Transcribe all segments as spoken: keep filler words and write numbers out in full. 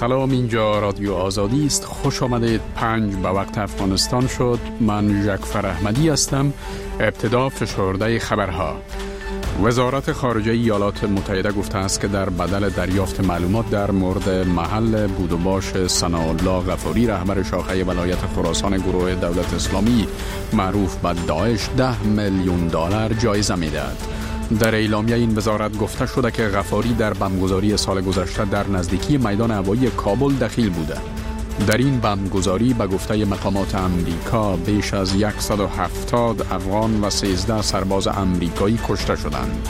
سلام، اینجا رادیو آزادی است. خوش آمدید. پنج به وقت افغانستان شد. من جعفر احمدی هستم. ابتدا فشرده خبرها. وزارت خارجه ایالات متحده گفته است که در بدل دریافت معلومات در مورد محل بود و باش ثناءالله غفاری، رهبر شاخه ولایت خراسان گروه دولت اسلامی معروف به داعش، ده میلیون دلار جایزه می‌دهد. در اعلامیه این وزارت گفته شده که غفاری در بمبگذاری سال گذشته در نزدیکی میدان هوایی کابل دخیل بوده. در این بمبگذاری به گفته مقامات امریکا بیش از صد و هفتاد افغان و سیزده سرباز امریکایی کشته شدند.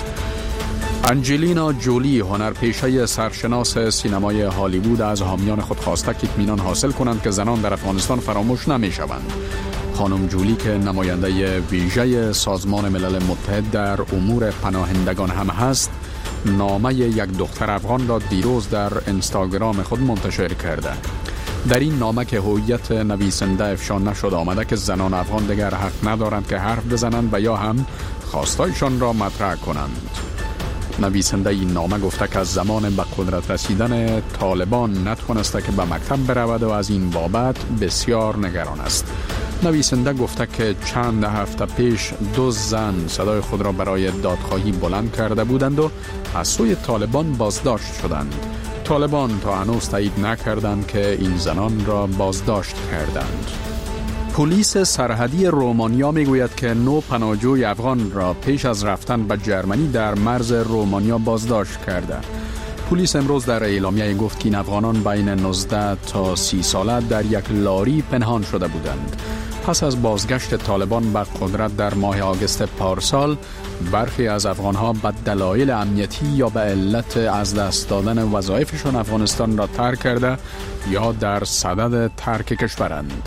انجلینا جولی، هنرپیشه سرشناس سینمای هالیوود، از حامیان خود خواسته که اطمینان حاصل کنند که زنان در افغانستان فراموش نمی شوند. خانم جولی که نماینده ویژه سازمان ملل متحد در امور پناهندگان هم هست، نامه یک دختر افغان را دیروز در اینستاگرام خود منتشر کرده. در این نامه که هویت نویسنده افشا نشده آمده که زنان افغان دیگر حق ندارند که حرف بزنند و یا هم خواستایشان را مطرح کنند. نویسنده این نامه گفته که از زمان به قدرت رسیدن طالبان نتوانسته که به مکتب برود و از این بابت بسیار نگران است. نویسنده گفته که چند هفته پیش دو زن صدای خود را برای دادخواهی بلند کرده بودند و از سوی طالبان بازداشت شدند. طالبان تا هنوز تایید نکردند که این زنان را بازداشت کردند. پلیس سرحدی رومانیا میگوید که نو پناهجوی افغان را پیش از رفتن به جرمنی در مرز رومانیا بازداشت کرده. پلیس امروز در اعلامیه گفت که این افغانان بین نوزده تا سی ساله در یک لاری پنهان شده بودند. پس از بازگشت طالبان به قدرت در ماه آگوست پارسال، برخی از افغانها به دلایل امنیتی یا به علت از دست دادن وظایفشان افغانستان را ترک کرده یا در صدد ترک کشورند.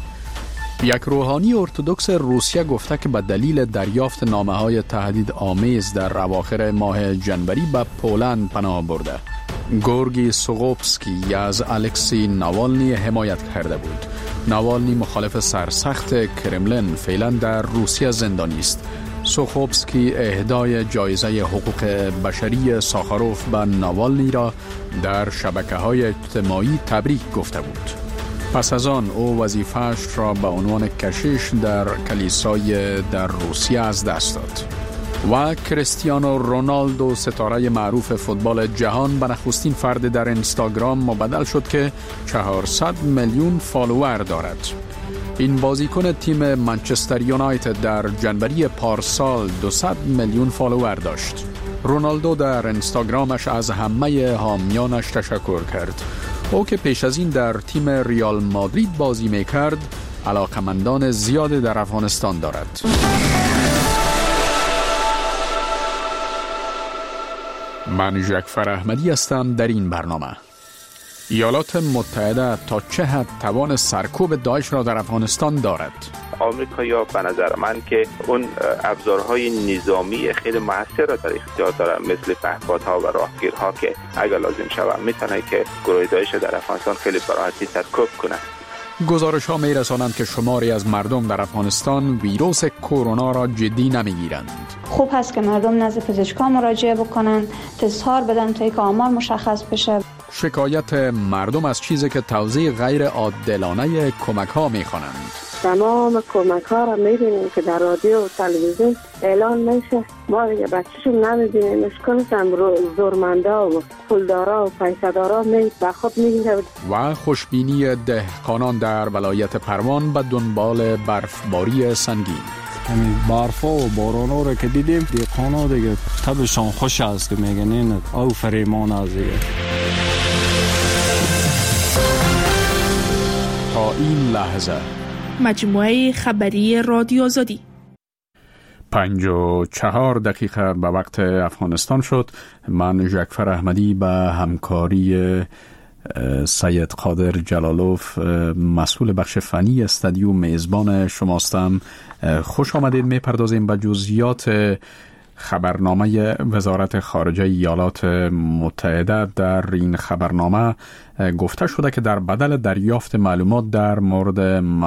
یک روحانی ارتدوکس روسیه گفته که به دلیل دریافت نامه‌های تهدید آمیز در اواخر ماه جنوری به پولند پناه برده. گورگی سوغوبسکی از الکسی ناوالنی حمایت کرده بود. ناوالنی مخالف سرسخت کرملین فعلا در روسیه زندانی است. سوغوبسکی اهدای جایزه حقوق بشری ساخاروف به ناوالنی را در شبکه‌های اجتماعی تبریک گفته بود. پس از آن او وظیفه‌اش را به عنوان کشیش در کلیسای در روسیه از دست داد. و کریستیانو رونالدو، ستاره معروف فوتبال جهان، به نخستین فرد در اینستاگرام مبدل شد که چهارصد میلیون فالوور دارد. این بازیکن تیم منچستر یونایتد در جنوری پارسال دویست میلیون فالوور داشت. رونالدو در اینستاگرامش از همه حامیانش تشکر کرد. او که پیش از این در تیم ریال مادرید بازی میکرد، علاقمندان زیادی در افغانستان دارد. من جعفر احمدی هستم. در این برنامه ایالات متحده تا چه حد توان سرکوب داعش را در افغانستان دارد؟ آمریکا به نظر من که اون ابزارهای نظامی خیلی موثر را در اختیار دارن، مثل پهپادها و راهگیرها که اگر لازم شود میتونه که گروه داعش در افغانستان خیلی براحتی سرکوب کنه. گزارش ها می رسانند که شماری از مردم در افغانستان ویروس کرونا را جدی نمیگیرند. خوب هست که مردم نزد پزشکا مراجعه بکنند، تظاهر بدن تا یک آمار مشخص بشه. شکایت مردم از چیزی که توزیع غیر عادلانه کمک ها می خوانند. تمام کمک ها را میبینیم که در رادیو و تلویزیون اعلان میشه، ما دیگه بچه‌شون نمیبینیم. اشکالشم زورمندا و پولدارا و پیسدارا می به خود میگیره. و خوشبینی دهقانان در ولایت پروان به دنبال برفباری سنگین. همین برفا و بارانا رو که دیدیم، دهقانا دیگه طبعشان خوش است که میگن این او فریمان از دیگه. تا این لحظه مجموعه خبری رادیو آزادی. پنج و چهار دقیقه به وقت افغانستان شد. من جعفر احمدی به همکاری سید قادر جلالوف، مسئول بخش فنی استادیو، میزبان شماستم. خوش آمدید. میپردازیم به جزئیات خبرنامه وزارت خارجه ایالات متحده. در این خبرنامه گفته شده که در بدل دریافت معلومات در مورد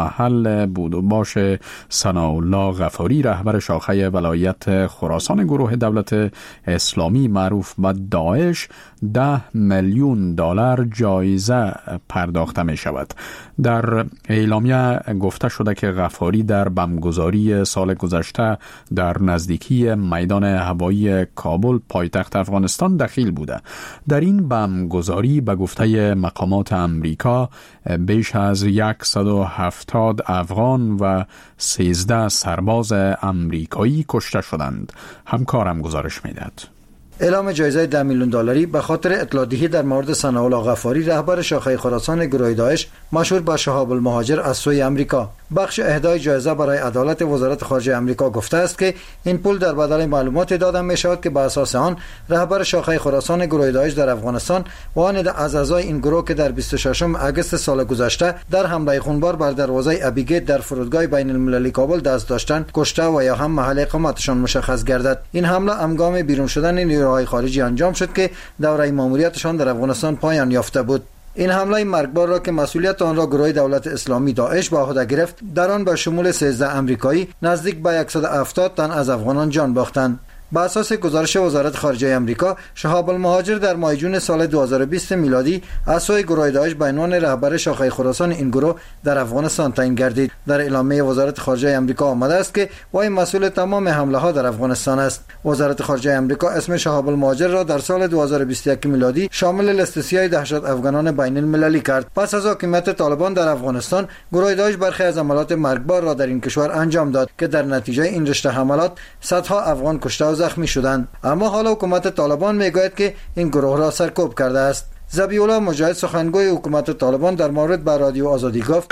محل بود و باش ثناءالله غفاری، رهبر شاخه ولایت خراسان گروه دولت اسلامی معروف به داعش، ده میلیون دلار جایزه پرداخته می شود. در اعلامیه گفته شده که غفاری در بمبگذاری سال گذشته در نزدیکی میدان هوایی کابل پایتخت افغانستان دخیل بوده. در این بمبگذاری به گفته مقامات امریکا بیش از صد و هفتاد افغان و سیزده سرباز امریکایی کشته شدند. همکارم گزارش میدهد. اعلام جایزه ده میلیون دلاری به خاطر اطلاع دهی در مورد ثناءالله غفاری، رهبر شاخه خراسان گروه داعش مشهور به شهاب المهاجر از سوی امریکا. بخش اهدای جایزه برای عدالت وزارت خارجه امریکا گفته است که این پول در بدل معلومات داده می شود که به اساس آن رهبر شاخه خراسان گروه داعش در افغانستان و آن از اعضای این گروه که در بیست و ششم اگست سال گذشته در حمله خونبار بر دروازه ابیگیت در فرودگاه بین المللی کابل دست داشتند کشته و یا هم محل اقامتشان مشخص گردد. این حمله هنگام بیرون شدن نیروهای خارجی انجام شد که دوره ماموریتشان در افغانستان پایان یافته بود. این حمله مرگبار را که مسئولیت آن را گروه دولت اسلامی داعش به عهده گرفت، در آن به شمول سیزده امریکایی نزدیک به صد و هفتاد تن از افغانان جان باختند. بر اساس گزارش وزارت خارجه امریکا، شهاب المهاجر در ماه جون سال دو هزار و بیست میلادی از سوی گروه داعش به عنوان رهبر شاخه خراسان این گروه در افغانستان تعیین گردید. در اعلامیه وزارت خارجه امریکا آمده است که وی مسئول تمام حمله ها در افغانستان است. وزارت خارجه امریکا اسم شهاب المهاجر را در سال دو هزار و بیست و یک میلادی شامل لیست سیاه دهشت افغانان بین المللی کرد. پس از حکومت طالبان در افغانستان، گروه داعش برخی از عملیات مرگبار را در این کشور انجام داد که در نتیجه این رشته حملات صدها افغان کشته و زخمی شدند. اما حالا حکومت طالبان میگوید که این گروه را سرکوب کرده است. ذبیح الله مجاهد سخنگوی حکومت طالبان در مورد به رادیو آزادی گفت: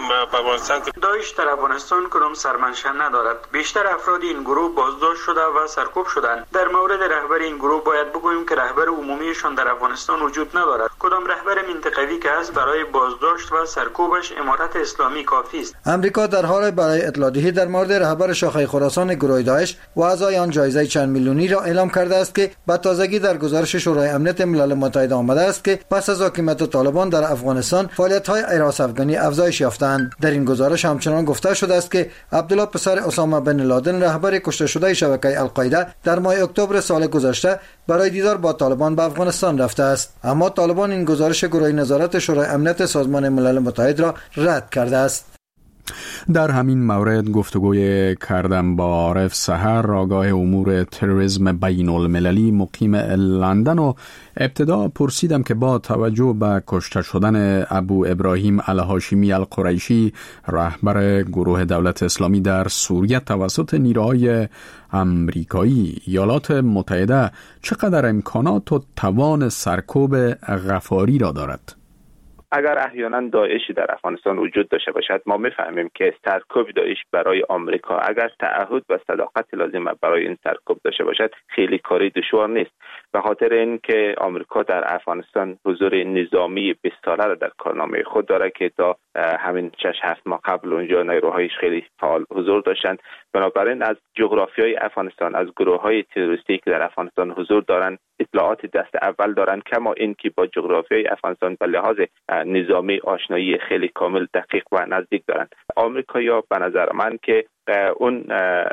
داعش در افغانستان کدام سرمنشأ ندارد. بیشتر افراد این گروه بازداشت شده و سرکوب شدند. در مورد رهبر این گروه باید بگوییم که رهبر عمومیشان در افغانستان وجود ندارد. کدام رهبر منطقوی که است برای بازداشت و سرکوبش امارت اسلامی کافی است. امریکا در حال برای اطلاع دهی در مورد رهبر شاخه خراسان گروه داعش و اعضای آن جایزه چند میلیونی را اعلام کرده است که به تازگی در گزارش شورای امنیت ملل متحد آمده است که پس از حکومت طالبان در افغانستان فعالیت‌های حراس افغانی افزایش یافتند. در این گزارش همچنان گفته شده است که عبدالله پسر اسامه بن لادن، رهبر کشته شده شبکه القاعده، در ماه اکتبر سال گذشته برای دیدار با طالبان به افغانستان رفته است. اما طالبان این گزارش گروه نظارت شورای امنیت سازمان ملل متحد را رد کرده است. در همین مورد گفتگوی کردم با عارف سحر، آگاه امور تروریسم بین المللی مقیم لندن، و ابتدا پرسیدم که با توجه به کشته شدن ابو ابراهیم الهاشمی القریشی، رهبر گروه دولت اسلامی در سوریه توسط نیروهای امریکایی، ایالات متحده چقدر امکانات و توان سرکوب غفاری را دارد؟ اگر احیانا داعشی در افغانستان وجود داشته باشد، ما میفهمیم که سرکوب داعش برای آمریکا اگر تعهد و صداقت لازم برای این سرکوب داشته باشد خیلی کاری دشوار نیست. به خاطر اینکه آمریکا در افغانستان حضور نظامی بیست ساله را در کارنامه خود داره که تا همین شش هفت ماه قبل اونجا نیروهایش خیلی فعال حضور داشتند. بنابراین از جغرافیای افغانستان، از گروه‌های تروریستی که در افغانستان حضور دارند اطلاعات دست اول دارند، کما اینکه با جغرافیای افغانستان به لحاظ نظامی آشنایی خیلی کامل، دقیق و نزدیک دارند. آمریکایی‌ها به نظر من که اون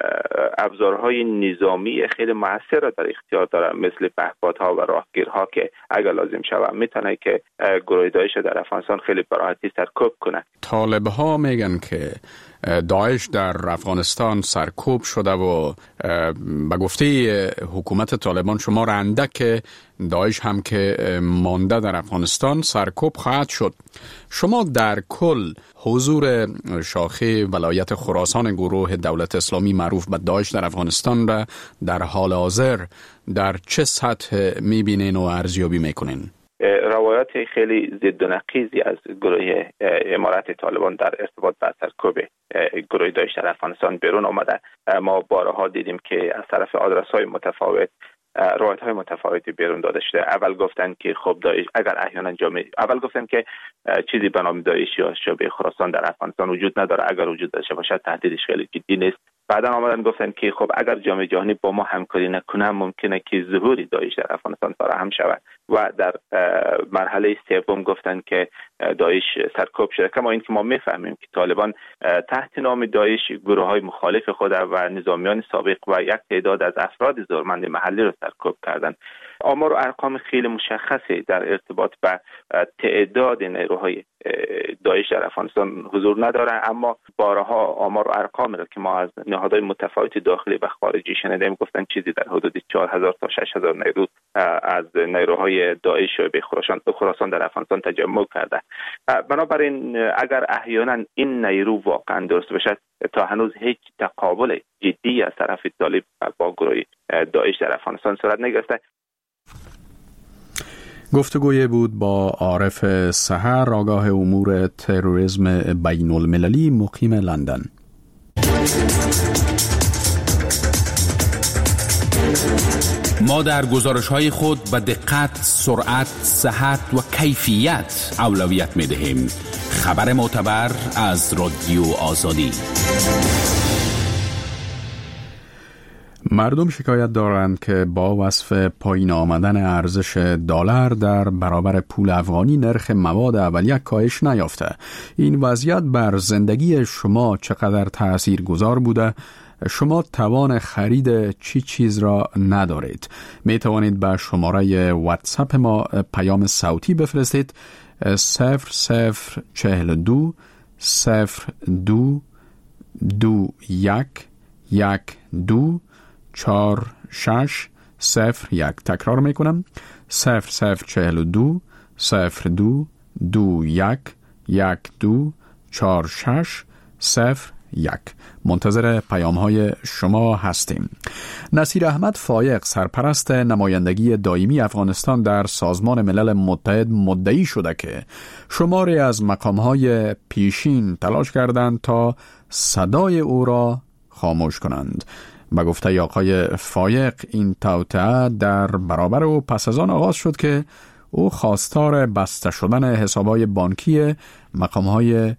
ابزارهای نظامی خیلی موثر را در اختیار دارند، مثل پهپادها و راهگیرها که اگر لازم شود میتونه که گروه داعش در افغانستان خیلی به راحتی سرکوب کنه. طالب‌ها میگن که داعش در افغانستان سرکوب شده و به گفته حکومت طالبان شما رنده که داعش هم که مانده در افغانستان سرکوب خواهد شد. شما در کل حضور شاخه ولایت خراسان گروه دولت اسلامی معروف به داعش در افغانستان را در حال حاضر در چه سطح میبینین و ارزیابی میکنین؟ روایات خیلی ضد و نقیضی از گروه امارت طالبان در ارتباط با سرکوب گروه داعش در افغانستان بیرون آمده. ما بارها دیدیم که از طرف آدرس‌های متفاوت روایت‌های متفاوتی بیرون داده شده. اول گفتن که خب داعش اگر احیانا جامعه اول گفتن که چیزی به نام داعش یا شبه خراسان در افغانستان وجود نداره، اگر وجود داشته باشد تهدیدش خیلی جدی نیست بعدا آمدن گفتن که خب اگر جامعه جهانی با ما همکاری نکنه ممکنه که ظهور داعش در افغانستان فراهم شود و در مرحله سوم گفتن که داعش سرکوب شده. کما اینکه ما میفهمیم که طالبان تحت نام داعش گروه‌های مخالف خود و نظامیان سابق و یک تعداد از افراد زورمند محلی را سرکوب کردند. آمار و ارقام خیلی مشخصی در ارتباط با تعداد نیروهای داعش در افغانستان حضور نداره، اما بارها آمار و ارقام را که ما از نهادهای متفاوت داخلی و خارجی شنیدیم گفتن چیزی در حدود چهار هزار تا شش هزار نیرو از نیروهای داعش به خراسان در افغانستان تجمع کرده. بنابراین اگر احیانا این نیرو واقعا درست بشه، تا هنوز هیچ تقابل جدی از طرف طالب با گروه داعش در افغانستان صورت نگرفته. گفتگوی بود با عارف سحر، آگاه امور تروریسم بین المللی، مقیم لندن. ما در گزارش‌های خود به دقت، سرعت، صحت و کیفیت اولویت می‌دهیم. خبر معتبر از رادیو آزادی. مردم شکایت دارند که با وصف پایین آمدن ارزش دلار در برابر پول افغانی نرخ مواد اولیه کاهش نیافته. این وضعیت بر زندگی شما چقدر تاثیرگذار بوده؟ شما توان خرید چی چیز را ندارید؟ می توانید به شماره واتساپ ما پیام صوتی بفرستید. صفر صفر چهل دو صفر دو دو یک یک دو چار شش صفر یک. تکرار میکنم: صفر صفر چهل دو صفر دو دو یک یک دو چار شش صفر یک. منتظر پیام های شما هستیم. نصیر احمد فایق، سرپرست نمایندگی دائمی افغانستان در سازمان ملل متحد، مدعی شده که شماری از مقام های پیشین تلاش کردند تا صدای او را خاموش کنند. به گفته آقای فایق، این توطئه در برابر او پس از آن آغاز شد که او خواستار بسته شدن حسابهای بانکی مقامهای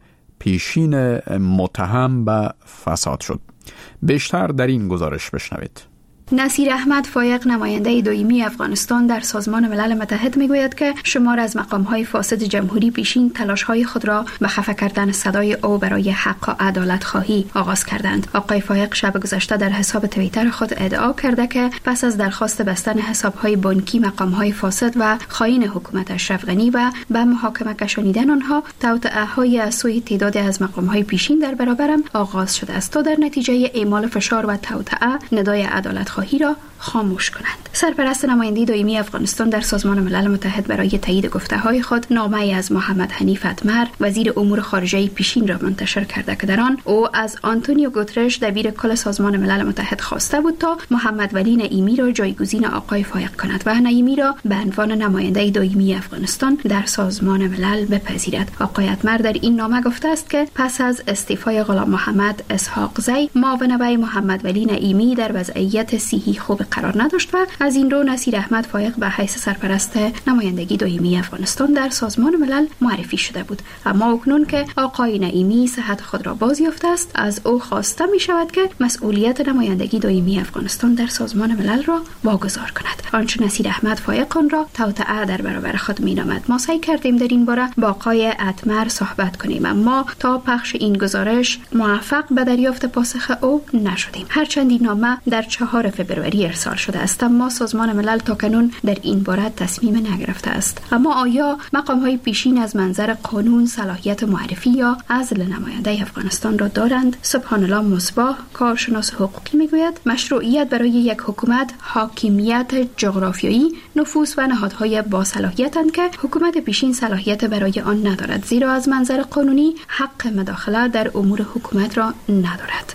پیشین متهم به فساد شد. بیشتر در این گزارش بشنوید. نصیر احمد فایق، نماینده دائمی افغانستان در سازمان ملل متحد، میگوید که شمار از مقام‌های فاسد جمهوری پیشین تلاش‌های خود را به خفه کردن صدای او برای حق و عدالت خواهی آغاز کردند. آقای فایق شب گذشته در حساب توییتر خود ادعا کرده که پس از درخواست بستن حساب‌های بانکی مقام‌های فاسد و خائن حکومت اشرف غنی و به محاکمه کشانیدن آنها، توطئه‌های از سوی تعدادی از مقام‌های پیشین در برابرم آغاز شده است تا در نتیجه اعمال فشار و توطئه ندای عدالت خواهی را خاموش کنند. سرپرست نماینده دائمی افغانستان در سازمان ملل متحد برای تایید گفته‌های خود نامه‌ای از محمد حنیف اتمر، وزیر امور خارجه پیشین، را منتشر کرده که در آن او از آنتونیو گوترش، دبیر کل سازمان ملل متحد، خواسته بود تا محمد ولی نعیمی را جایگزین آقای فایق کند و نعیمی را به عنوان نماینده دائمی افغانستان در سازمان ملل بپذیرد. آقای اتمر در این نامه گفته است که پس از استعفای غلام محمد اسحاق زی، معاون وی محمد ولی نعیمی در وضعیت صحی خوب قرار نداشت و از این رو نصیر احمد فایق به حیث سرپرست نمایندگی دائمی افغانستان در سازمان ملل معرفی شده بود. اما اکنون که آقای نعیمی صحت خود را باز یافته است، از او خواسته می شود که مسئولیت نمایندگی دائمی افغانستان در سازمان ملل را واگذار کند. آنچه نصیر احمد فایق آن را توطئه در برابر خود می نامد. ما سعی کردیم در این باره با آقای اتمر صحبت کنیم، اما تا پخش این گزارش موفق به دریافت پاسخ او نشدیم. هرچند این نامه در چهارم فوریه ارسال شده است، اما سازمان ملل تاکنون در این باره تصمیم نگرفته است. اما آیا مقام‌های پیشین از منظر قانون صلاحیت معرفی یا عزل نماینده افغانستان را دارند؟ سبحان الله مصباح، کارشناس حقوقی، میگوید مشروعیت برای یک حکومت حاکمیت جغرافیایی، نفوذ و نهادهای با صلاحیتند که حکومت پیشین صلاحیت برای آن ندارد، زیرا از منظر قانونی حق مداخله در امور حکومت را ندارد.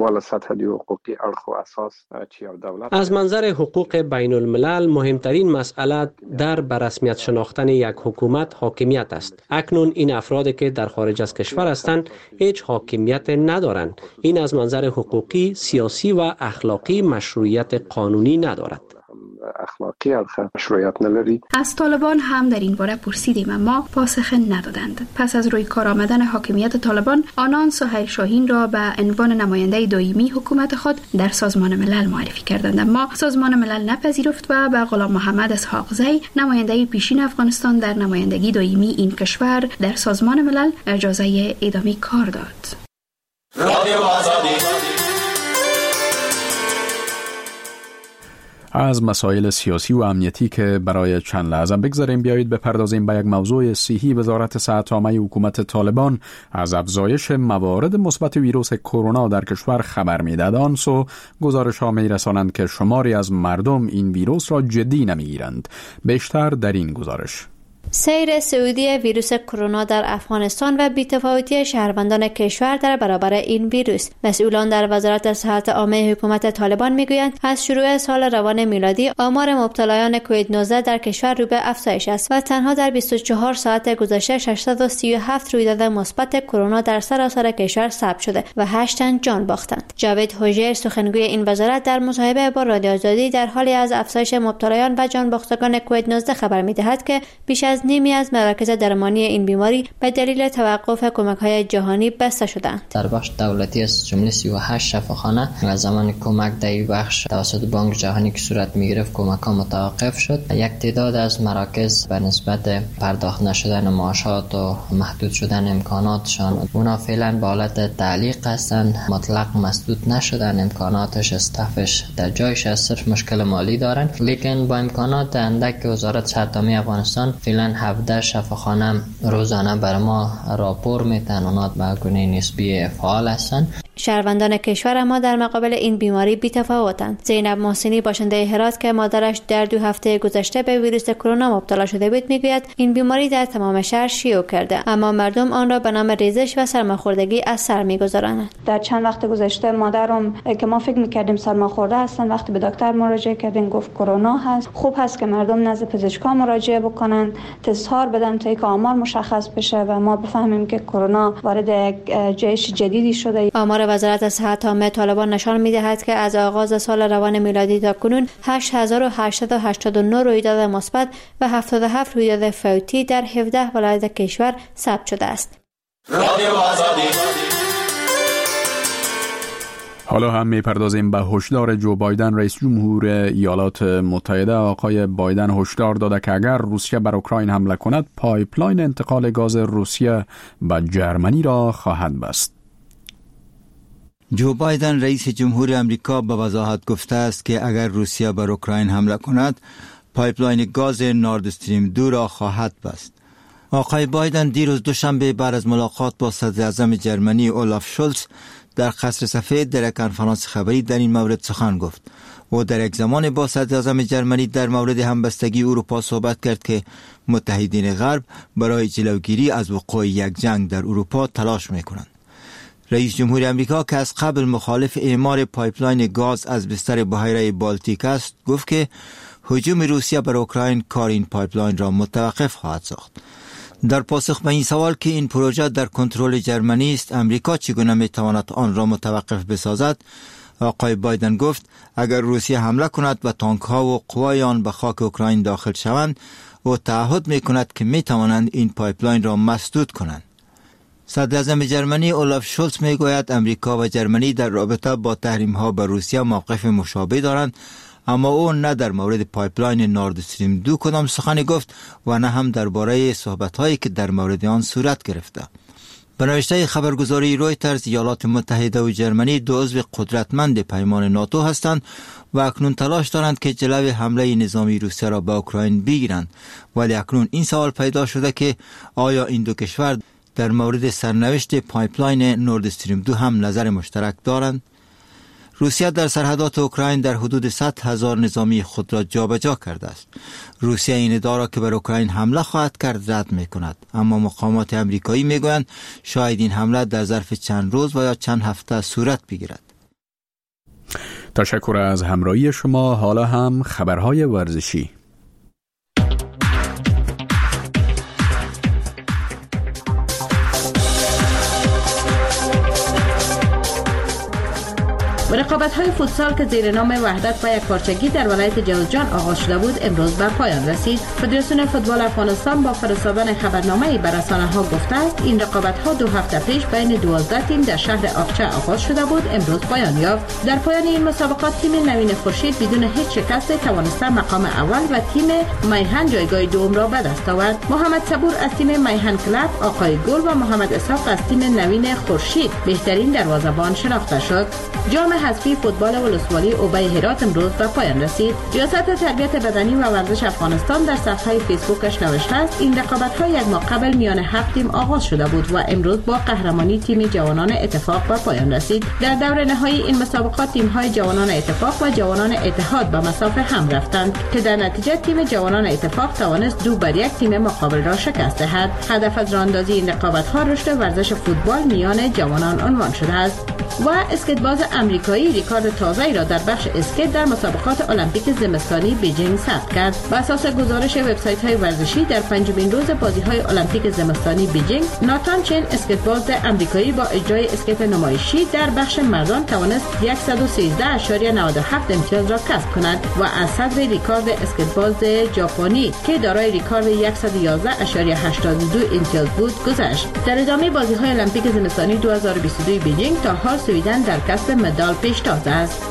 از منظر حقوق بین الملل مهمترین مسئله در برسمیت شناختن یک حکومت حاکمیت است. اکنون این افرادی که در خارج از کشور هستند هیچ حاکمیت ندارند. این از منظر حقوقی، سیاسی و اخلاقی مشروعیت قانونی ندارد. اخلاقی از مشروعیت نداری. از طالبان هم در این باره پرسیدیم اما پاسخ ندادند. پس از روی کار آمدن حاکمیت طالبان، آنان سهیل شاهین را به عنوان نماینده دائمی حکومت خود در سازمان ملل معرفی کردند، اما سازمان ملل نپذیرفت و به غلام محمد اسحاق زی، نماینده پیشین افغانستان در نمایندگی دائمی این کشور در سازمان ملل، اجازه ادامه کار داد. رادیو آزادی. از مسائل سیاسی و امنیتی که برای چند لحظه بگذاریم، بیایید بپردازیم به یک موضوع صحی. وزارت صحت عامه حکومت طالبان از افزایش موارد مثبت ویروس کرونا در کشور خبر می‌دهد. آن سو گزارش‌ها می‌رسانند که شماری از مردم این ویروس را جدی نمی‌گیرند. بیشتر در این گزارش. سیر صعودی ویروس کرونا در افغانستان و بی‌تفاوتی شهروندان کشور در برابر این ویروس. مسئولان در وزارت صحت عامه حکومت طالبان میگویند از شروع سال روان میلادی آمار مبتلایان کووید نوزده در کشور رو به افزایش است و تنها در بیست و چهار ساعت گذشته ششصد و سی و هفت رویداد مثبت کرونا در سراسر کشور ثبت شده و هشت تن جان باختند. جاوید هوژیر، سخنگوی این وزارت، در مصاحبه با رادیو آزادی در حالی از افزایش مبتلایان و جان باختگان کووید نوزده خبر می‌دهد که بیش از نیمی از مراکز درمانی این بیماری به دلیل توقف کمک‌های جهانی بسته شدند. در بخش دولتی از جمله سی و هشت شفاخانه از زمان کمک در این بخش توسط بانک جهانی که صورت می‌گرفت کمک‌ها متوقف شد. یک تعداد از مراکز به نسبت پرداخت نشدن معاشات و محدود شدن امکاناتشان، اونا فعلا به حالت تعلیق هستند، مطلق مسدود نشدن، امکاناتش استافش در جایش است، صرف مشکل مالی دارن. لیکن با امکانات اندک وزارت صحت عامه افغانستان فعلا هفده شفاخانه روزانه بر ما راپور میتن، اونا به گونه نسبی فعال هستن. شهروندان کشور اما در مقابل این بیماری بی‌تفاوتند. زینب محسنی، باشنده هرات که مادرش در دو هفته گذشته به ویروس کرونا مبتلا شده بود، میگوید این بیماری در تمام شهر شیوع کرده، اما مردم آن را به نام ریزش و سرماخوردگی از سر میگذرانند. در چند وقت گذشته مادرم که ما فکر میکردیم سرماخورده هستن، وقتی به دکتر مراجعه کردیم گفت کرونا هست. خوب هست که مردم نزد پزشکا مراجعه بکنن، تست‌ها بدن تا اینکه آمار مشخص بشه و ما بفهمیم که کرونا وارد یک جیش جدیدی شده. آمار وزارت صحت عامه طالبان نشان می‌دهد که از آغاز سال روان میلادی تا کنون هشت هزار و هشتصد و هشتاد و نه رویداد مثبت و هفتاد و هفت رویداد فوتی در هفده ولایت کشور ثبت شده است. رادیو آزادی. حالا هم میپردازیم به هشدار جو بایدن. رئیس جمهور ایالات متحده آقای بایدن هشدار داده که اگر روسیه بر اوکراین حمله کند، پایپلاین انتقال گاز روسیه به جرمنی را خواهد بست. جو بایدن رئیس جمهور امریکا به وضاحت گفته است که اگر روسیه بر اوکراین حمله کند، پایپلاین گاز نورد استریم دو را خواهد بست. آقای بایدن دیروز دوشنبه بعد از ملاقات با صدر اعظم جرمنی اولاف شولز در قصر سفید در یک کنفرانس خبری در این مورد سخن گفت. او در یک زمان با صدر اعظم جرمنی در مورد همبستگی اروپا صحبت کرد که متحدین غرب برای جلوگیری از وقوع یک جنگ در اروپا تلاش می‌کنند. رئیس جمهور امریکا که از قبل مخالف اعمار پایپلاین گاز از بستر بحیره بالتیک است، گفت که هجوم روسیه بر اوکراین کار این پایپلاین را متوقف خواهد ساخت. در پاسخ به این سوال که این پروژه در کنترل جرمنی است، امریکا چگونه میتواند آن را متوقف بسازد، آقای بایدن گفت اگر روسیه حمله کند و تانک ها و قوای آن به خاک اوکراین داخل شوند، او تعهد میکند که میتوانند این پایپلاین را مسدود کنند. صدر اعظم جرمنی اولاف شولز میگوید امریکا و جرمنی در رابطه با تحریم ها بر روسیه موقف مشابه دارند، اما او نه در مورد پایپلاین نورد استریم دو کدام سخنی گفت و نه هم درباره صحبت هایی که در مورد آن صورت گرفته. به نوشته خبرگزاری رویترز، ایالات متحده و جرمنی دو عضو قدرتمند پیمان ناتو هستند و اکنون تلاش دارند که جلوی حمله نظامی روسیه را به اوکراین بگیرند، ولی اکنون این سوال پیدا شده که آیا این دو کشور در مورد سرنوشت پایپلاین نورد استریم دو هم نظر مشترک دارند؟ روسیه در سرحدات اوکراین در حدود صد هزار نظامی خود را جابجا کرده است. روسیه این ادعا را که بر اوکراین حمله خواهد کرد رد می کند، اما مقامات امریکایی می گویند شاید این حمله در ظرف چند روز و یا چند هفته صورت بگیرد. تشکر از همراهی شما. حالا هم خبرهای ورزشی. رقابت رقابت‌های فوتسال که زیر نام وحدت و یکپارچگی در ولایت جوزجان آغاز شده بود امروز به پایان رسید. فدراسیون فوتبال افغانستان با فرستادن خبرنامه‌ای به رسانه‌ها گفته است این رقابت‌ها دو هفته پیش بین دوازده تیم در شهر آقچه آغاز شده بود، امروز پایان یافت. در پایان این مسابقات تیم نوین خورشید بدون هیچ شکست توانسته مقام اول و تیم میهن جایگاه دوم را به دست آورد. محمد صبور از تیم میهن کلاب آقای گل و محمد اسحاق از تیم نوین خورشید بهترین دروازه‌بان شناخته شد. جام حذفی فوتبال ولسوالی اوبه هرات امروز به پایان رسید. ریاست تربیت بدنی و ورزش افغانستان در صفحه فیسبوکش نوشته است این رقابت‌ها یک ماه قبل میان هفت تیم آغاز شده بود و امروز با قهرمانی تیم جوانان اتفاق به پایان رسید. در دور نهایی این مسابقات تیم‌های جوانان اتفاق و جوانان اتحاد به مسافه هم رفتند که در نتیجه تیم جوانان اتفاق توانست دو بر یک تیم مقابل را شکست دهد. هدف از راهاندازی این رقابت‌ها رشد ورزش فوتبال میان جوانان عنوان شده است. و اسکیتباز آمریکایی ریکارد تازه‌ای را در بخش اسکیت در مسابقات المپیک زمستانی بیجینگ ثبت کرد. بر اساس گزارش وبسایت‌های ورزشی در پنجمین روز بازی‌های المپیک زمستانی بیجینگ، ناتان چین اسکیتباز آمریکایی با اجرای اسکیت نمایشی در بخش مردان توانست صد و سیزده اشاری نود و هفت امتیاز را کسب کند و از صدر ریکارد اسکیتباز ژاپنی که دارای ریکارد صد و یازده اشاری هشتاد و دو امتیاز بود گذشت. در ادامه بازی‌های المپیک زمستانی دو هزار و بیست و دو بیجینگ تا حال سویدن در کسب مدال پیشتاز است.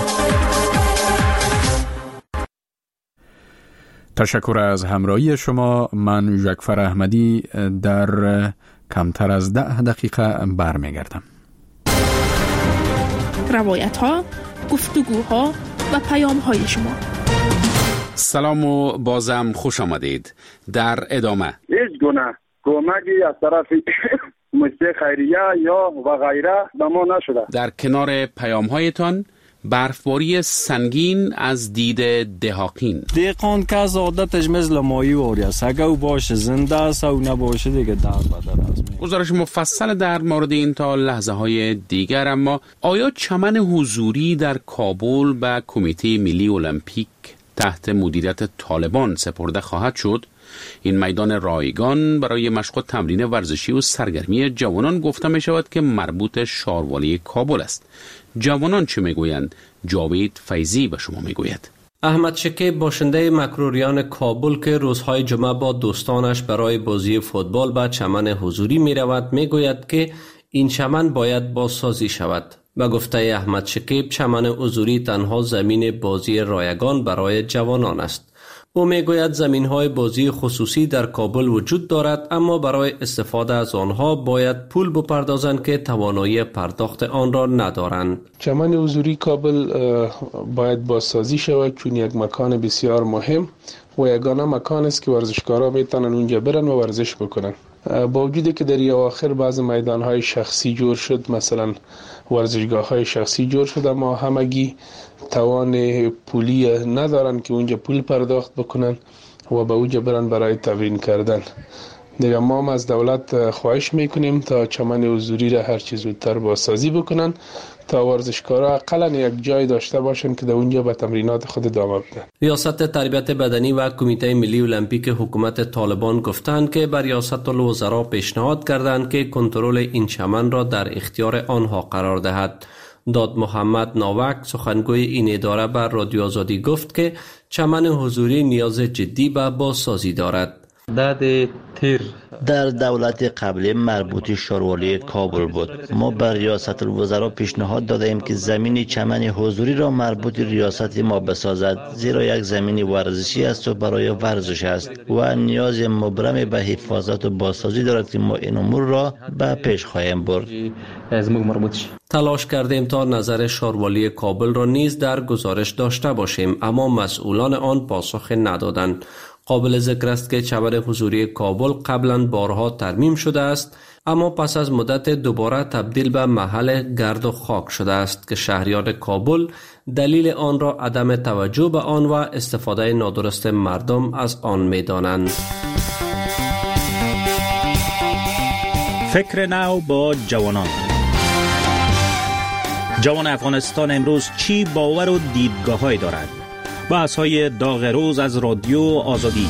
تشکر از همراهی شما. من جعفر احمدی در کمتر از ده دقیقه برمیگردم. روایت ها، گفتگوها و پیام های شما. سلام و بازم خوش آمدید. در ادامه هیچ گونه کمکی از طرف مجلس خیریه یا و غیره به ما نشده. در کنار پیام هایتان برفباری سنگین از دید دهاقین. دیقان که از عادتش مثل مایی واری است، اگه او باشه زنده است او نباشه دیگه در بدر است. گزارش مفصل در مورد این تا لحظه های دیگر. اما آیا چمن حضوری در کابل به کمیته ملی المپیک تحت مدیریت طالبان سپرده خواهد شد؟ این میدان رایگان برای مشق و تمرین ورزشی و سرگرمی جوانان گفته می شود که مربوط شاروالی کابل است. جوانان چه می گویند؟ جاوید فیضی به شما می گوید. احمد شکیب باشنده مکروریان کابل که روزهای جمعه با دوستانش برای بازی فوتبال به چمن حضوری می رود می گوید که این چمن باید بازسازی شود. به گفته احمد شکیب چمن حضوری تنها زمین بازی رایگان برای جوانان است. او میگوید زمین‌های بازی خصوصی در کابل وجود دارد اما برای استفاده از آنها باید پول بپردازند که توانایی پرداخت آن را ندارند. چمن حضوری کابل باید بازسازی شود چون یک مکان بسیار مهم و یگانه مکان است که ورزشکارا میتونن اونجا برن و ورزش بکنن. با وجودی که در اواخر بعض میدان‌های شخصی جور شد، مثلا ورزشگاه‌های شخصی جور شد، اما همگی توان پولی ندارن که اونجا پول پرداخت بکنن و به اونجا برن برای تمرین کردن. دیگه ما هم از دولت خواهش میکنیم تا چمن حضوری را هر چیز زودتر بازسازی بکنن تا ورزشکارا اقلا یک جای داشته باشن که در اونجا به تمرینات خود ادامه بدن. ریاست تربیت بدنی و کمیته ملی المپیک حکومت طالبان گفتند که بر ریاست الوزراء پیشنهاد کردند که کنترل این چمن را در اختیار آنها قرار دهد. داد محمد ناوک سخنگوی این اداره بر رادیو آزادی گفت که چمن حضوری نیاز جدی به بازسازی دارد. داد تیر در دولت قبلی مربوط شاروالی کابل بود. ما بر ریاست الوزراء پیشنهاد دادیم که زمین چمن حضوری را مربوط ریاست ما بسازد، زیرا یک زمین ورزشی است و برای ورزش است و نیاز مبرم به حفاظت و بازسازی دارد که ما این امور را به پیش خواهیم برد. تلاش کردیم تا نظر شاروالی کابل را نیز در گزارش داشته باشیم اما مسئولان آن پاسخ ندادند. قابل ذکر است که چمن حضوری کابل قبلا بارها ترمیم شده است اما پس از مدت دوباره تبدیل به محل گرد و خاک شده است که شهریان کابل دلیل آن را عدم توجه به آن و استفاده نادرست مردم از آن می‌دانند. فکر نو با جوانان. جوان افغانستان امروز چی باور و دیدگاه‌هایی دارد؟ بحث‌های داغ روز از رادیو آزادی.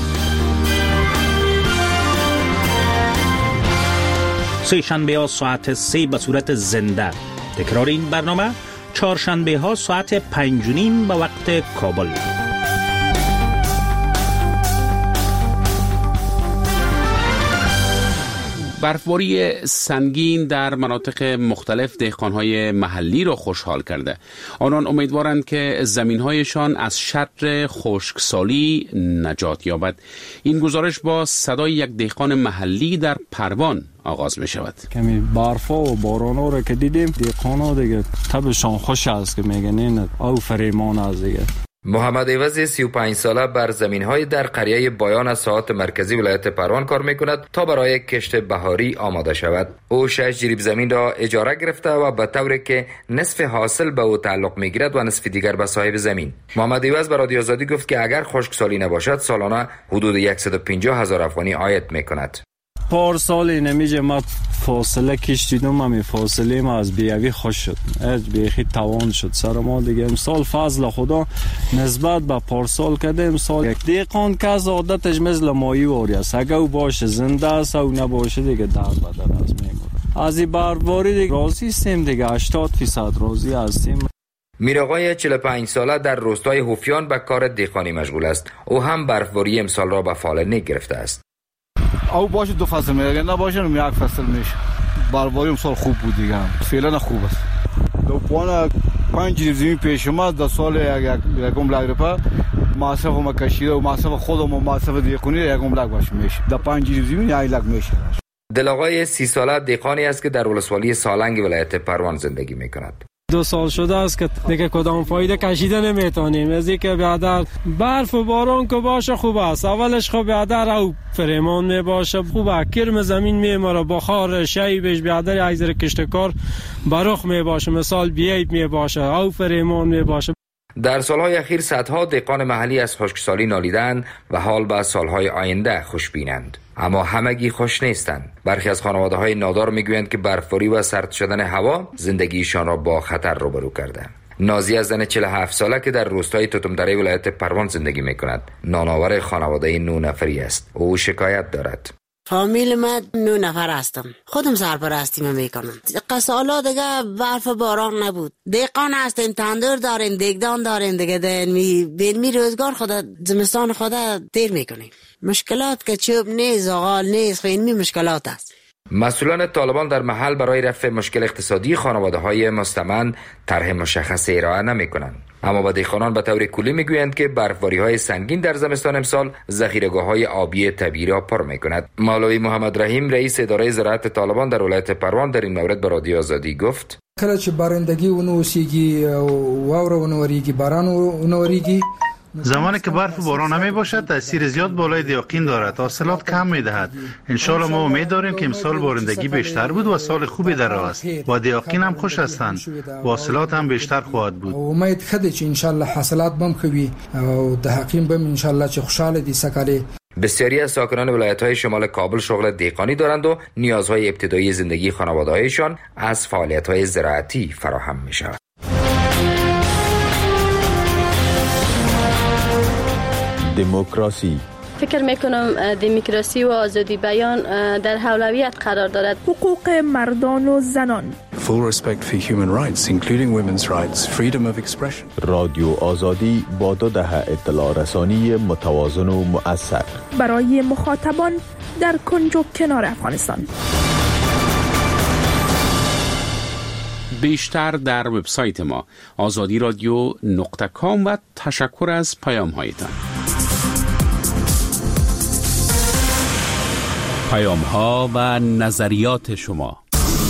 سه شنبه ها ساعت سه به صورت زنده. تکرار این برنامه چهارشنبه ها ساعت پنج و نیم به وقت کابل. برفباری سنگین در مناطق مختلف دهقانهای محلی را خوشحال کرده. آنان امیدوارند که زمینهایشان از شر خشکسالی نجات یابد. این گزارش با صدای یک دهقان محلی در پروان آغاز می شود. کمی برفا و بارانا رو که دیدیم دهقانا دیگه طبعشان خوش است که میگن او فریمان است دیگه. محمد عوضی سی و پنج ساله بر زمین‌های در قریه بایان از ساحات مرکزی ولایت پروان کار می‌کند تا برای کشت بهاری آماده شود. او شش جریب زمین را اجاره گرفته و به طوری که نصف حاصل به او تعلق می‌گیرد و نصف دیگر به صاحب زمین. محمد عوض به رادیو آزادی گفت که اگر خشکسالی نباشد سالانه حدود صد و پنجاه هزار افغانی عاید می‌کند. پارسال نمیشه ما فاصله کشیدم، همین فاصله ما از بیاوی خوش شد، از بیخی توان شد سر ما دیگه. امسال فضل خدا نسبت به پارسال کده امسال یک دهقان که از عادتش مثل ماهی واری است، اگه او باشه زنده است او نباشه دیگه در بدر است میمونه. از این برفباری دیگه راضی هستیم دیگه، هشتاد درصد راضی هستیم. میرآقای چهل و پنج ساله در روستای هوفیان به کار دهقانی مشغول است. او هم برفباری امسال را به فال گرفته است. او باشه دو فصل میگه، نباشه یک فصل میشه. برفباری امسال خوب بود دیگه، فعلا خوب است. دو پوان پنج زمین پیش ما در سال یک یکم لگ رفت، مصرف ما کشیده و مصرف خودم و مصرف دهقانی یکم لگ باشه میشه. در پنج زمین یک لگ میشه. دلاغای سی ساله دهقانی است که در ولسوالی سالنگ ولایت پروان زندگی میکند. دو سال شده است که دیگه کدام فایده کشیده نمیتونیم. از اینکه بیادر برف و باران که باشه خوب است، اولش خب بیادر او فریمان می باشه خوبه، کرم زمین میماره، بخار شیبش بیادر ایزر کشتکار برخ می باشه، مثال بیایب می باشه، او فریمان می باشه. در سالهای اخیر صدها دهقان محلی از خشکسالی نالیدند و حال به سالهای آینده خوشبینند، اما همگی خوش نیستند. برخی از خانواده‌های نادار میگویند که برفباری و سرد شدن هوا زندگیشان را با خطر روبرو کرده. نازی از زن چهل و هفت ساله که در روستای توتمدره ولایت پروان زندگی میکند نانآور خانواده نه نفری است. او شکایت دارد. فامیل من نه نفر هستم، خودم سرپرستی من میکنم. سالا دیگه برف باران نبود، دهقان هستیم، تندور داریم، دیگدان داریم دیگه، بین می روزگار خدا زمستان خدا دیر میکنیم. مشکلات که چوب نیست، زغال نیست، خیلی مشکلات است. مسئولان طالبان در محل برای رفع مشکل اقتصادی خانواده‌های مستمند طرح مشخص ارائه نمی‌کنند، اما با دهقانان به طور کلی میگویند که برفباری‌های سنگین در زمستان امسال ذخیره‌گاه‌های آبی طبیعی را پر می‌کند. مولوی محمد رحیم رئیس اداره زراعت طالبان در ولایت پروان در این مورد به رادیو آزادی گفت: کله چې بارندگی ونوسیږي او واوره ونوریږي باران ونوریږي، زمانی که برف و باران نمی باشد تاثیر زیاد بالای دیاقین دارد، حاصلات کم می دهد. ان شاء الله ما امید داریم که امسال بارندگی بیشتر بود و سال خوبی در راه است و دیاقین هم خوش هستند و حاصلات هم بیشتر خواهد بود. امید خدای چې ان شاء الله حاصلات بم خوبی او دیاقین بم ان شاء الله چې خوشاله دي سکاله. بسیاری از ساکنان ولایت‌های شمال کابل شغل دهقانی دارند و نیازهای ابتدایی زندگی خانواده‌هایشان از فعالیت‌های زراعتی فراهم می‌شود. دموکراسی. فکر میکنم دموکراسی و آزادی بیان در اولویت قرار دارد. حقوق مردان و زنان. Full respect for human rights including women's rights, freedom of expression. رادیو آزادی با دو دهه اطلاع رسانی متوازن و مؤثر برای مخاطبان در کنج و کنار افغانستان. بیشتر در وبسایت ما آزادی رادیو نقطه کام و تشکر از پیام هایتان. پیام ها و نظریات شما.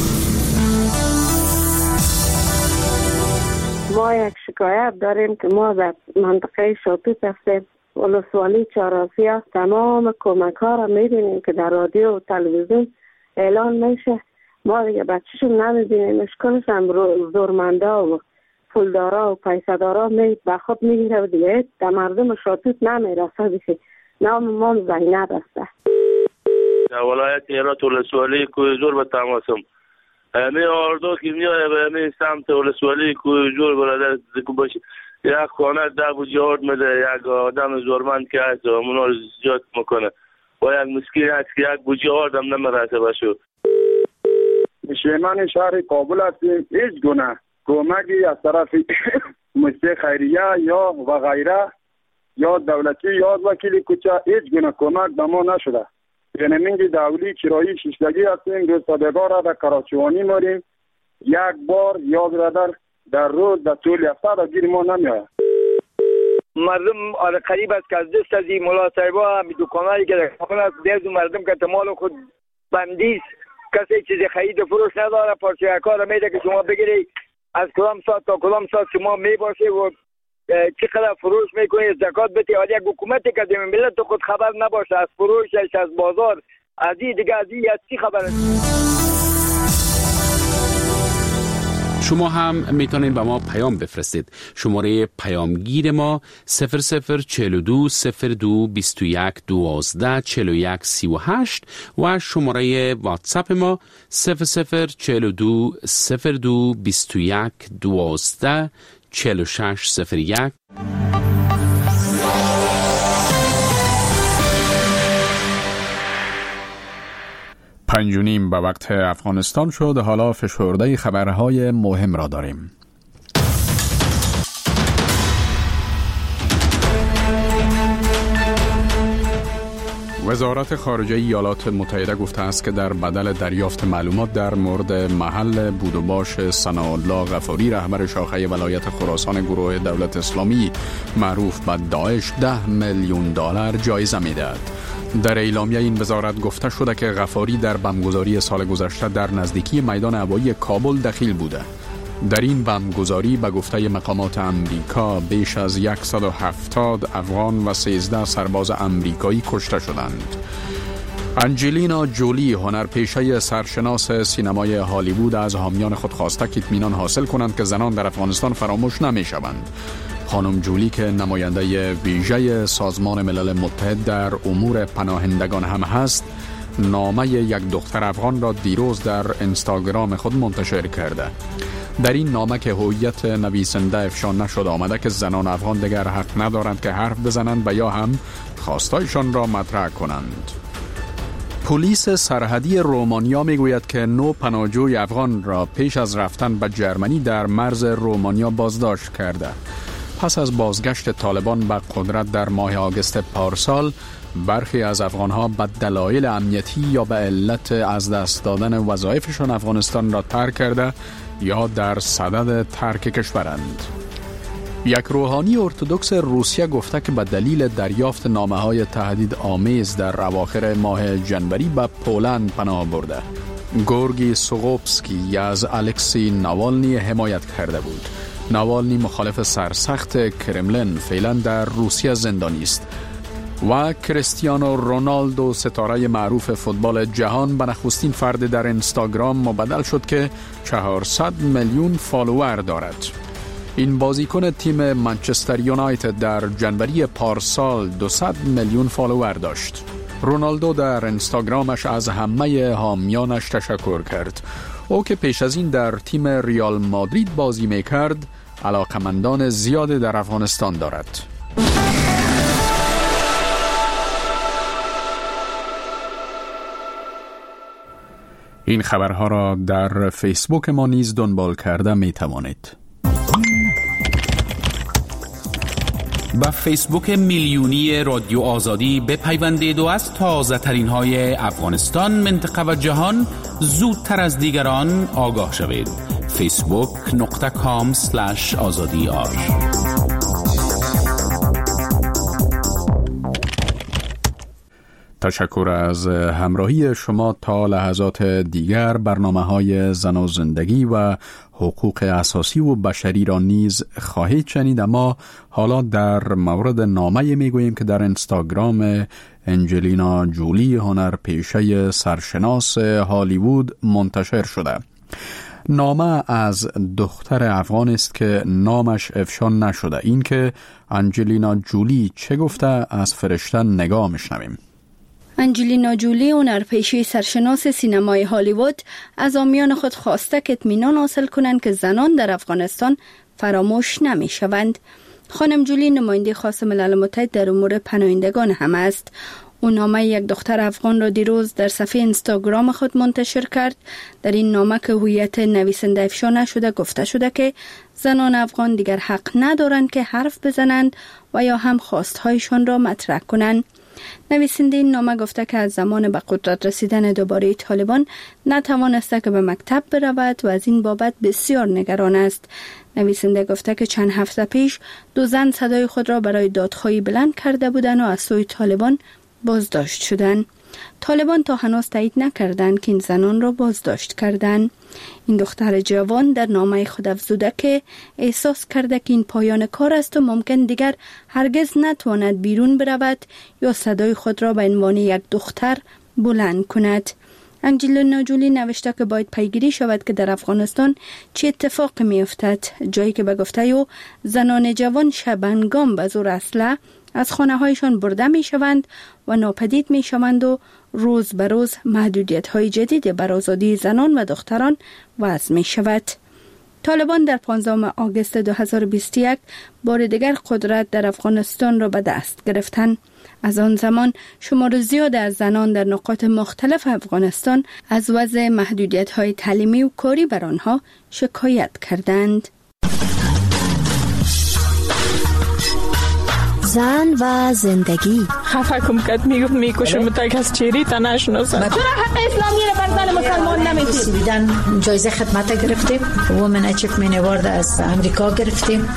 ما یک شکایت داریم که ما در منطقه شاتوت هستیم، ولسوالی چهارآسیا، تمام کمک ها را میبینیم که در رادیو و تلویزیون اعلان میشه، ما دیگه بچه‌شون نمیبینیم. اشکالش هم زورمندا و پولدارا و پیسدارا می به خود میگیره و دیگه در مردم شاتوت نمیرسه. دیگه نام ما زینب است. در ولایت هرات ولسوالی کوی زور به تماسم همه آردو که میاره به همه سمت ولسوالی کوی زور برادر زکو باشه یک خانه ده بو جهاد میده، یک آدم زورمند که هست و اونا رو زیاد میکنه و یک مسکین هست که یک بو جهاد هم نمیرسه بشو. شیمان شهر کابل هستیم، هیچ گونه کمکی از طرف مؤسسه خیریه یا و غیره یا دولتی یا وکیل کوچه هیچ گونه کمک به ما نشده. یعنی من دولی کرایی شیشتگی هستیم، دو سادگاه را در کراچوانی ماریم، یک بار یا برادر در روز در طول هفته را گیر ما نمیاد. مردم آره قریب است که از دست از این ملا صاحبا همی دکانهایی که در خانه است دیز مردم که مال خود بندیست، کسی چیزی خرید و فروش نداره، پارچه کار میده که شما بگیری از کدام ساعت تا کدام ساعت شما میباشی و چقدر فروش میکنی، زکات بدی. حالا یک حکومتی که دیم ملت خود خبر نباشه از فروشش، از بازار، از این دیگه از این از چی خبر است؟ شما هم میتونید به ما پیام بفرستید. شماره پیامگیر ما صفر صفر چهل و دو صفر دو بیست و یک دوازده چهل و یک سی و هشت و شماره واتساپ ما صفر صفر چهل و دو صفر دو بیست و یک دوازده چهل و شش صفر یک. پنج و نیم به وقت افغانستان شد. حالا فشرده خبرهای مهم را داریم. وزارت خارجه ایالات متحده گفته است که در بدل دریافت معلومات در مورد محل بود و باش ثناءالله غفاری رهبر شاخه ولایت خراسان گروه دولت اسلامی معروف به داعش ده میلیون دلار جایزه می‌دهد. در اعلامیه این وزارت گفته شده که غفاری در بمبگذاری سال گذشته در نزدیکی میدان هوایی کابل دخیل بوده. در این بمبگذاری به گفته مقامات امریکا بیش از صد و هفتاد افغان و سیزده سرباز امریکایی کشته شدند. انجلینا جولی هنرپیشه سرشناس سینمای هالیوود از حامیان خود خواسته که اطمینان حاصل کنند که زنان در افغانستان فراموش نمی شوند. خانم جولی که نماینده ویژه سازمان ملل متحد در امور پناهندگان هم هست، نامه یک دختر افغان را دیروز در اینستاگرام خود منتشر کرده. در این نامه که هویت نویسنده افشا نشده آمده که زنان افغان دیگر حق ندارند که حرف بزنند و یا هم خواستایشان را مطرح کنند. پلیس سرحدی رومانیا میگوید که نو پناهجوی افغان را پیش از رفتن به جرمنی در مرز رومانیا بازداشت کرده. پس از بازگشت طالبان به قدرت در ماه آگوست پارسال، برخی از افغانها به دلایل امنیتی یا به علت از دست دادن وظایفشان افغانستان را ترک کرده یا در صدد ترک کشورند. یک روحانی ارتدوکس روسیه گفته که به دلیل دریافت نامه‌های تهدید آمیز در اواخر ماه جنوری به پولند پناه برده. گورگی سوغوبسکی از الکسی ناوالنی حمایت کرده بود. ناوالنی مخالف سرسخت کرملین فعلا در روسیه زندانی است. و کریستیانو رونالدو ستاره معروف فوتبال جهان به نخستین فرد در اینستاگرام مبدل شد که چهارصد میلیون فالوور دارد. این بازیکن تیم منچستر یونایتد در جنوری پارسال دویست میلیون فالوور داشت. رونالدو در اینستاگرامش از همه حامیانش تشکر کرد. او که پیش از این در تیم ریال مادرید بازی میکرد، علاقمندان زیادی در افغانستان دارد. این خبرها را در فیسبوک ما نیز دنبال کرده می توانید. با فیسبوک میلیونی رادیو آزادی بپیوندید و از تازه ترین های افغانستان، منطقه و جهان زودتر از دیگران آگاه شوید. فیسبوک نقطه کام سلش آزادی آر. تشکر از همراهی شما. تا لحظات دیگر برنامه‌های زن و زندگی و حقوق اساسی و بشری را نیز خواهید شنید، اما حالا در مورد نامه میگوییم که در اینستاگرام انجلینا جولی هنرپیشه سرشناس هالیوود منتشر شده. نامه از دختر افغان است که نامش افشا نشده. این که انجلینا جولی چه گفته از فرشته نگاه میشنویم. انجلینا جولی هنرپیشه سرشناس سینمای هالیوود از حامیان خود خواسته که اطمینان حاصل کنند که زنان در افغانستان فراموش نمی شوند. خانم جولی نماینده خاص ملل متحد در امور پناهندگان هم است. او نامه یک دختر افغان را دیروز در صفحه اینستاگرام خود منتشر کرد. در این نامه که هویت نویسنده افشا نشده گفته شده که زنان افغان دیگر حق ندارند که حرف بزنند و یا هم خواستهایشان را مطرح کنند. نویسنده این نامه گفته که از زمان به قدرت رسیدن دوباره طالبان نتوانسته که به مکتب برود و از این بابت بسیار نگران است. نویسنده گفته که چند هفته پیش دو زن صدای خود را برای دادخواهی بلند کرده بودند و از سوی طالبان بازداشت شدند. طالبان تا هنوز تایید نکردند که این زنان را بازداشت کردند. این دختر جوان در نامه خود افزوده که احساس کرده که این پایان کار است و ممکن دیگر هرگز نتواند بیرون برود یا صدای خود را به عنوان یک دختر بلند کند. انجلینا جولی نوشته که باید پیگیری شود که در افغانستان چه اتفاقی می افتد، جایی که به گفته او زنان جوان شبانگام به زور اسلحه از خانه هایشان برده می شوند و ناپدید می شوند و روز به روز محدودیت های جدید بر آزادی زنان و دختران وضع می شود. طالبان در پانزدهم آگوست دو هزار و بیست و یک بار دیگر قدرت در افغانستان را به دست گرفتند. از آن زمان شمار زیاد از زنان در نقاط مختلف افغانستان از وضع محدودیت های تعلیمی و کاری بر آنها شکایت کردند. زن و زندگی خفه کم کت میگفت میکشم تا کس چیری تا نشناسم. چرا حق اسلامی را بر زن مسلمان نمیدید؟ سویدن جایزه خدمت گرفتیم، وومن اچیومنت اوارد از امریکا گرفتیم.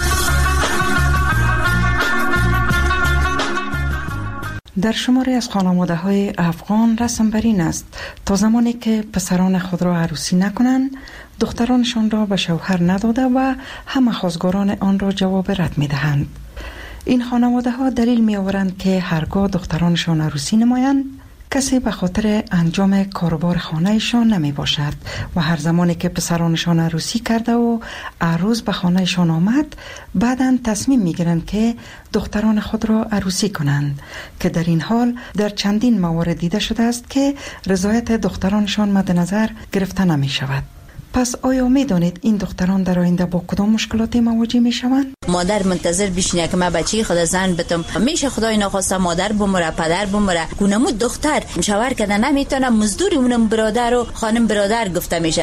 در شماری از خانواده‌های افغان رسم بر این است تا زمانی که پسران خود را عروسی نکنند، دخترانشان را به شوهر نداده و همه خواستگاران آن را جواب رد می‌دهند. این خانواده ها دلیل می آورند که هرگاه دخترانشان عروسی نمایند کسی به خاطر انجام کاروبار خانهشان نمی باشد و هر زمانی که پسرانشان عروسی کرده و عروس به خانهشان آمد بعداً تصمیم می گیرند که دختران خود را عروسی کنند که در این حال در چندین موارد دیده شده است که رضایت دخترانشان مد نظر گرفته نمی شود. پس آیا می دانید این دختران در آینده با کدام مشکلاتی مواجه می شوند؟ مادر منتظر بشینه که من بچه خود زن بتم، میشه خدای نخواسته مادر بمره پدر بمره، گونمو دختر شوهر کده نمیتونه، مزدوری اونم برادر و خانم برادر گفته میشه.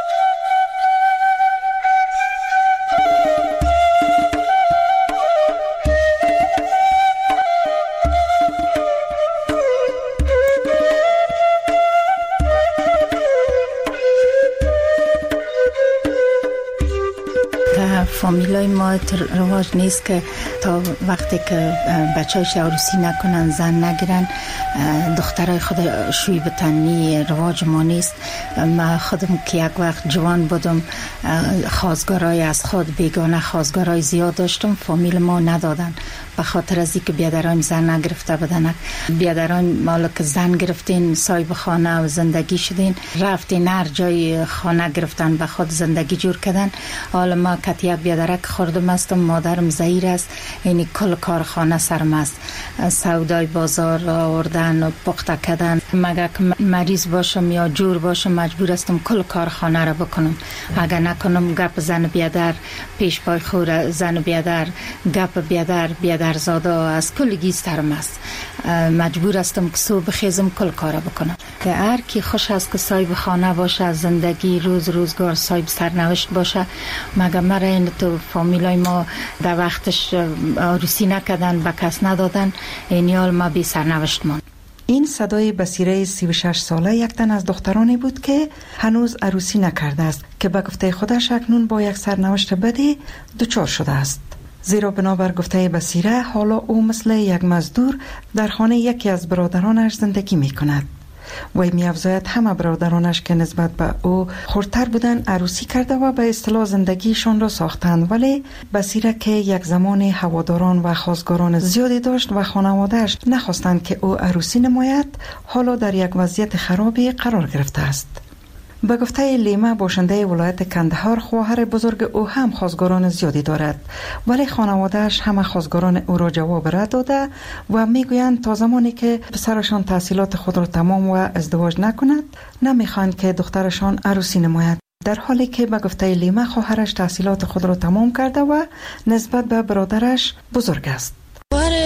فامیلای ما رواج نیست که تا وقتی که بچه‌هاش عروسی نکنن زن نگیرن دخترای خود شوی بتنی رواج ما نیست. ما خودم که یک وقت جوان بودم خواستگارای از خود بیگانه خواستگارای زیاد داشتم، فامیل ما ندادن به خاطر از اینکه بیادران زن نگرفته بودن. بیادران مالا که زن گرفتین صاحب خانه و زندگی شدین، رفتین هر جای خانه گرفتن به خود زندگی جور کردن. حالا ما کتی یک بیادرک خوردم استم، مادرم زهیر است، یعنی کل کارخانه سرم است، سودای بازار آوردن و پخته کردن. مگه که مریض باشم یا جور باشم مجبور استم کل کارخانه را بکنم. اگر نکنم گپ زن بیادر پیش پای خور، زن بیادر گپ بیادر بیادر زاده از کل گیسترم است. مجبور استم که صبح خیزم کل کارا بکنم. که هر کی خوش است که صاحب خانه باشه، زندگی روز روزگار صاحب سرنوشت باشه. مگه مرا این تو فامیلای ما در وقتش عروسی نکردن به کس ندادن، این حال ما بی سرنوشت ماند. این صدای بصیره سی و شش ساله یک تن از دخترانی بود که هنوز عروسی نکرده است که به گفته خودش اکنون با یک سرنوشت بدی دچار شده است. زیرا بنابر گفته بصیره حالا او مثل یک مزدور در خانه یکی از برادرانش زندگی می کند. وی می افزاید همه برادرانش که نسبت به او خردتر بودن عروسی کرده و به اصطلاح زندگیشان را ساختند، ولی بصیره که یک زمان هواداران و خواستگاران زیادی داشت و خانواده‌اش نخواستند که او عروسی نماید، حالا در یک وضعیت خرابی قرار گرفته است. به گفته لیما باشنده ولایت کندهار، خواهر بزرگ او هم خواستگاران زیادی دارد، ولی خانواده‌اش همه خواستگاران او را جواب رد داده و میگویند تا زمانی که پسرشان تحصیلات خود را تمام و ازدواج نکند نمیخواهند که دخترشان عروسی نماید. در حالی که به گفته لیما خواهرش تحصیلات خود را تمام کرده و نسبت به برادرش بزرگ است. خواهر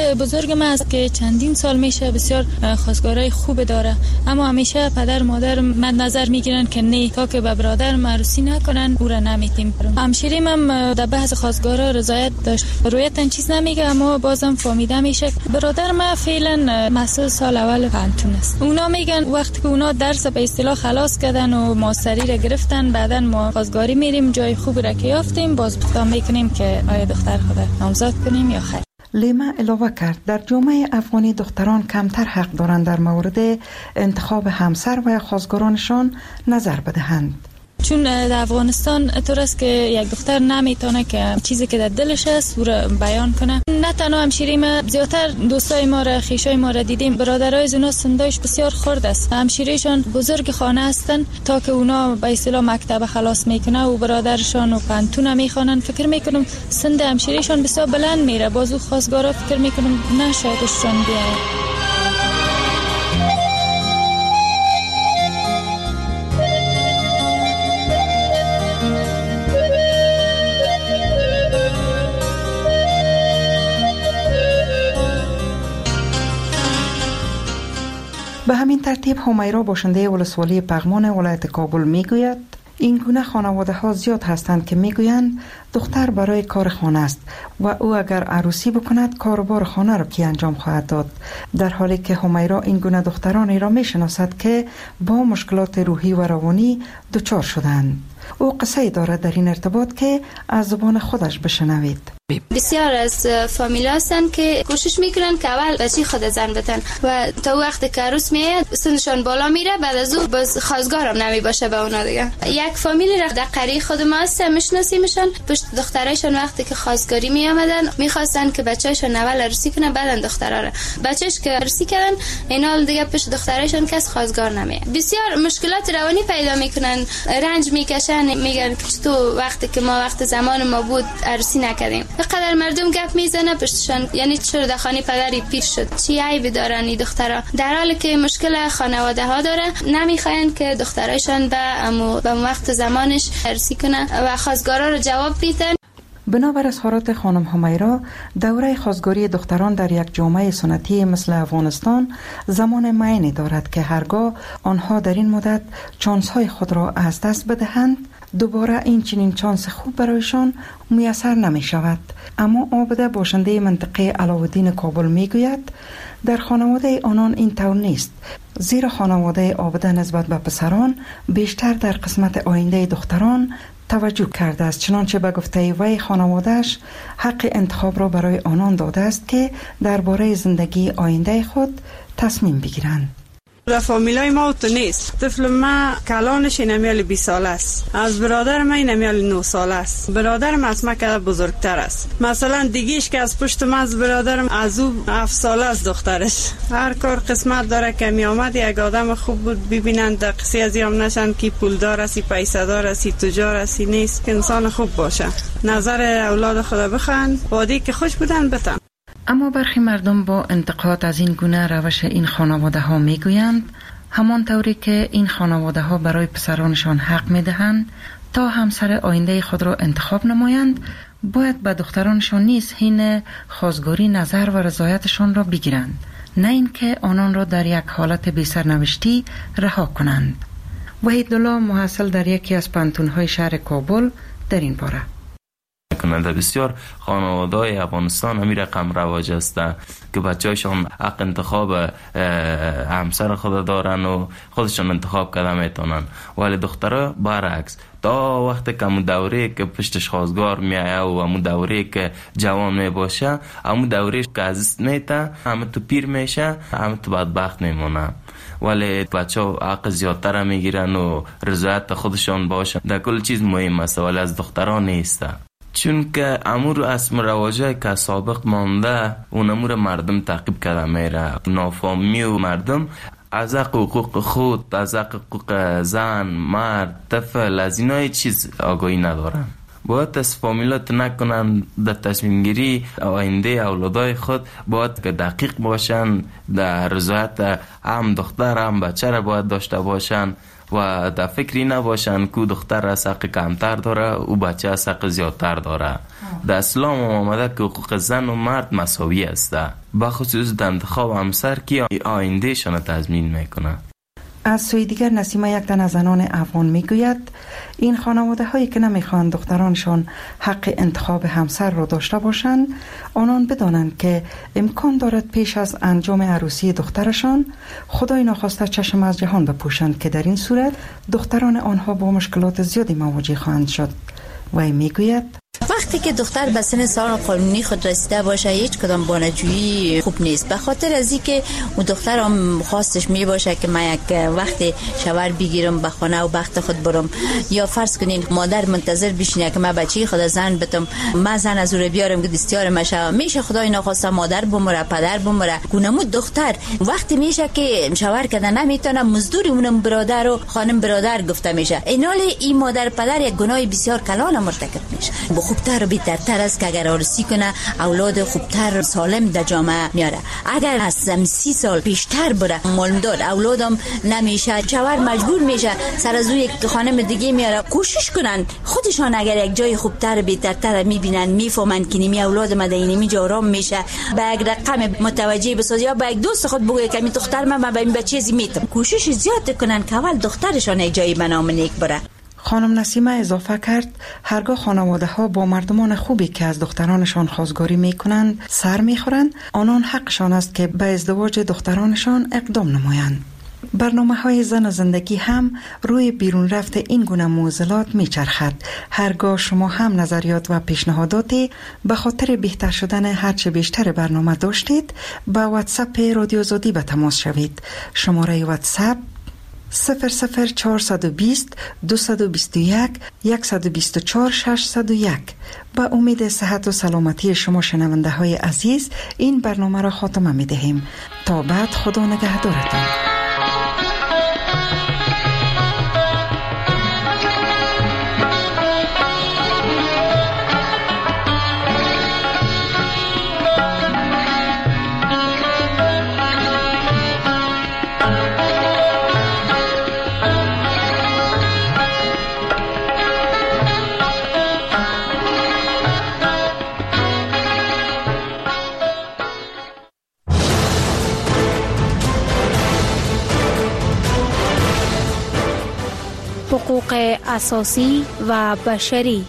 پدر بزرگ من است که چندین سال میشه بسیار خواستگارای خوب داره، اما همیشه پدر مادر من نظر میگیرن که نه، تا که به برادر عروسی نکنن او را نمیتیم. همشیریم هم در بحث خواستگارا رضایت داشت، رویتن چیز نمیگه، اما بازم فهمیده میشه. برادر ما فعلا مسئول سال اول پنتون است. اونا میگن وقتی که اونا درس به اصطلاح خلاص کردن و ماستری را گرفتن، بعدن ما خواستگاری میریم جای خوب را که یافتیم، باز پختان میکنیم که آیا دختر خود نامزد کنیم یا خیر. لیما علاوه کرد در جامعه افغانی دختران کمتر حق دارند در مورد انتخاب همسر و خواستگارانشان نظر بدهند، چون در افغانستان طور است که یک دختر نمیتونه که چیزی که در دلش است او را بیان کنه. نه تنها همشیری ما، زیادتر دوستای ما را، خویشای ما را دیدیم، برادرای از اونا سندایش بسیار خرد است. همشیریشان بزرگ خانه هستن، تا که اونا به اصطلاح مکتب خلاص میکنه و برادرشان و پنتون میخوانن، فکر میکنم سند همشیریشان بسیار بلند میره. بازو خواستگارا فکر میکنم نشایدشان بیاره. به همین ترتیب همیرا باشنده ولسوالی پغمان ولایت کابل میگوید این گونه خانواده ها زیاد هستند که میگویند دختر برای کار خانه است و او اگر عروسی بکند کاربار خانه را کی انجام خواهد داد، در حالی که همیرا این گونه دخترانی را میشناسد که با مشکلات روحی و روانی دچار شدند. او قصه دارد در این ارتباط که از زبان خودش بشنوید. بسیار از فامیلا هستن که کوشش میکنن که اول بچه خود زن بتن و تا وقتی که عروس میاد سنشان بالا میره، بعد از او باز خواستگارم نمی باشه به اونا دیگه. یک فامیلی را در قریه خود ما هست میشناسیمشان، پشت دخترایشان وقتی که خواستگاری می آمدن میخواستن که بچه‌شون اول عروسی کنه، بعدن دخترا را. بچه‌ش که عروسی کردن اینا دیگه پشت دخترایشان کس خواستگار نمیاد. بسیار مشکلات روانی پیدا میکنن، رنج میکشن، میگن که تو وقتی که ما وقت زمان ما بود عروسی نکردیم. بقدر مردم گپ میزنه پشتشان، یعنی چرا در خانه پدری پیر شد، چی عیبی دارن این دخترها، در حالی که مشکل خانواده ها داره، نمیخواین که دخترایشان به امو به وقت زمانش عروسی کنه و خواستگارا رو جواب میدن. بنابر اظهارات خانم همیرا، دوره خواستگاری دختران در یک جامعه سنتی مثل افغانستان زمان معینی دارد که هرگاه آنها در این مدت چانس های خود را از دست بدهند دوباره این چنین چانس خوب برایشان میسر نمی شود. اما عابده باشنده منطقه علاءالدین کابل می گوید در خانواده آنان این طور نیست، زیرا خانواده عابده نسبت به پسران بیشتر در قسمت آینده دختران توجه کرده است، چنانچه به گفته وی خانوادهش حق انتخاب را برای آنان داده است که درباره زندگی آینده خود تصمیم بگیرند. در فامیلای ما تو نیست. طفل ما کلانش نمیال بیست ساله است، از برادر ما نمیال نه ساله است. برادرم از ما که بزرگتر است. مثلا دیگیش که از پشت من از برادرم از او هفت ساله است دخترش. هر کار قسمت داره که می آمد یک آدم خوب بود ببینند در قصی از یام نشن که پولدار است، پیسه دار است، تجار است، نیست که انسان خوب باشه. نظر اولاد خدا بخوان، بادی که خوش بودن بتن. اما برخی مردم با انتقاد از این گونه روش این خانواده ها می گویند همان طوری که این خانواده ها برای پسرانشان حق می دهند تا همسر آینده خود را انتخاب نمایند، باید به دخترانشان نیز حین خواستگاری نظر و رضایتشان را بگیرند، نه اینکه آنان را در یک حالت بی سرنوشتی رها کنند. وحیدالله محصل در یکی از پانتون‌های شهر کابل در این باره در بسیار خانواده‌های افغانستان همین رقم رواج است که بچه‌هاشون حق انتخاب همسر خود دارن و خودشون انتخاب کرده میتونن، ولی دخترها برعکس. تا وقتی که همون دوره که پشتش خواستگار میایه و همون دوره که جوان میباشه، همون دوره که عزیز میته، همه تو پیر میشه، همه تو بدبخت میمونه. ولی بچه ها حق زیادتر میگیرن و رضایت خودشون باشه، در کل چیز مهم است، ولی از دختران نیسته. چون که امور اسم رواجه که سابق مانده اون امور مردم تعقیب کرده میره، نافهمی و مردم از حقوق خود، از حقوق زن، مرد، طفل، از اینا چیز آگاهی ندارن. باید از فامیلات نکنن در تصمیم گیری آینده اولادای خود، باید که دقیق باشن، در رضایت هم دختر هم بچه را باید داشته باشن و در فکری نباشن که دختر از حق کمتر داره و بچه از حق زیادتر داره. در اسلام آمده که حقوق زن و مرد مساوی است، بخصوص در انتخاب همسر که آینده شان تضمین میکنه. از سوی دیگر نسیمه یک تن از زنان افغان میگوید این خانواده هایی که نمیخوان دخترانشان حق انتخاب همسر را داشته باشند، آنان بدانند که امکان دارد پیش از انجام عروسی دخترشان خدای ناخواسته چشم از جهان بپوشند که در این صورت دختران آنها با مشکلات زیادی مواجه خواهند شد. وی میگوید وقتی که دختر به سن سال قانونی خود رسیده باشه هیچ کدام بانجویی خوب نیست، به خاطر از اینکه اون دختر هم خواستش می باشه که من یک وقت شوهر بگیرم به خانه و بخت خود برم، یا فرض کنین مادر منتظر بشینه که من بچه خود زن بتم، من زن از او بیارم که دستیار مشه، میشه خدای ناخواسته مادر بمره پدر بمره. گونمو دختر وقتی میشه که شوهر کده نمیتونه مزدوری اونم برادر و خانم برادر گفته میشه، اینال این مادر پدر یک گناه بسیار کلان مرتکب میشه. خوبتر و بهترتر است که اگر عروسی کنه اولاد خوبتر سالم در جامعه میاره. اگر از سی سال بیشتر بره معلوم داد اولادم نمیشه، شوهر مجبور میشه سر از یک خانم دیگه میاره. کوشش کنن خودشان اگر یک جای خوبتر بهترتر میبینن میفهمن که نمی اولاد مدینی می جارام میشه به یک رقم متوجه بسازی، یا به یک دوست خود بگه که می دختر من به این بچه زی میتم. کوشش زیاد کنن که اول دخترشان یک جای به نام نیک بره. خانم نسیمه اضافه کرد هرگاه خانواده ها با مردمان خوبی که از دخترانشان خواستگاری می کنند سر می خورند، آنان حقشان است که به ازدواج دخترانشان اقدام نمایند. برنامه های زن و زندگی هم روی بیرون رفت این گونه موضوعات می چرخد. هرگاه شما هم نظریات و پیشنهاداتی به خاطر بهتر شدن هرچه بیشتر برنامه داشتید، با واتساپ رادیو آزادی به تماس شوید. شماره واتساپ صفر صفر چهارصد و بیست دویست و بیست و یک صد و بیست و چهار ششصد و یک. با امید صحت و سلامتی شما شنونده های عزیز این برنامه را خاتمه می دهیم. تا بعد خدا نگهدارتان. حقوق اساسی و بشری.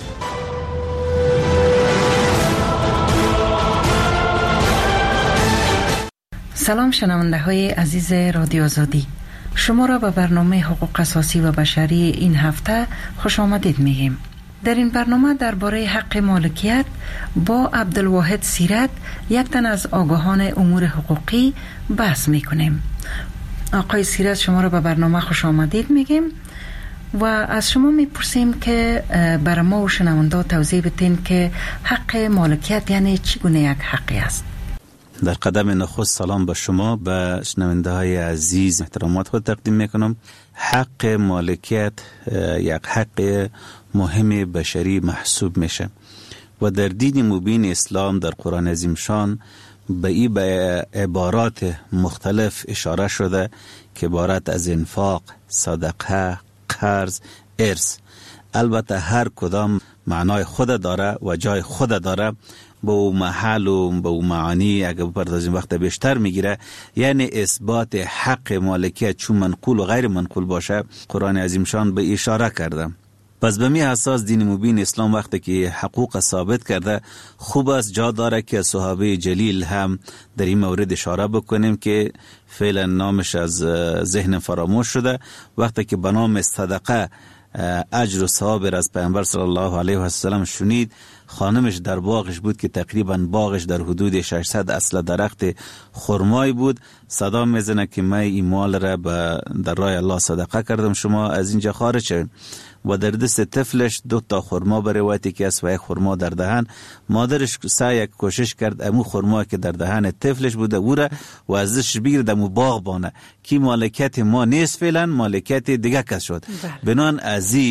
سلام شنونده های عزیز رادیو آزادی، شما را به برنامه حقوق اساسی و بشری این هفته خوش آمدید میگیم. در این برنامه درباره حق مالکیت با عبدالواحد سیرت، یک تن از آگاهان امور حقوقی، بحث میکنیم. آقای سیرت شما را به برنامه خوش آمدید میگیم و از شما میپرسیم که برای ما و شنونده توضیح بدین که حق مالکیت یعنی چگونه یک حقی است. در قدم نخست سلام به شما، به شنونده های عزیز احترامات خود تقدیم میکنم. حق مالکیت یک حق مهم بشری محسوب میشه و در دین مبین اسلام در قرآن عظیم شان به این به عبارات مختلف اشاره شده که عبارت از انفاق، صدقه، قرض، ارث. البته هر کدام معنای خود داره و جای خود داره، با او محل و با او معانی اگه بپردازیم وقت بیشتر میگیره. یعنی اثبات حق مالکیت چون منقول و غیر منقول باشه قرآن عظیم شان به اشاره کرده. پس به می اساس دین مبین اسلام وقتی که حقوق ثابت کرده، خوب است جا داره که صحابه جلیل هم در این مورد اشاره بکنیم که فعلا نامش از ذهن فراموش شده. وقتی که به نام صدقه اجر و ثواب از پیامبر صلی الله علیه و سلم شنید، خانمش در باغش بود که تقریبا باغش در حدود ششصد اصل درخت خرمای بود. صدا میزنه که من این مال را در راه الله صدقه کردم، شما از اینجا خارج شوید. و در دست طفلش دو تا خرما به روایتی که است و یک خرما در دهن. مادرش سعی کوشش کرد امو خرما که در دهن طفلش بوده او را و ازش بگیرد امو باغ بانه که مالکیت ما نیست، فعلا مالکیت دیگه کس شد. بنان ازی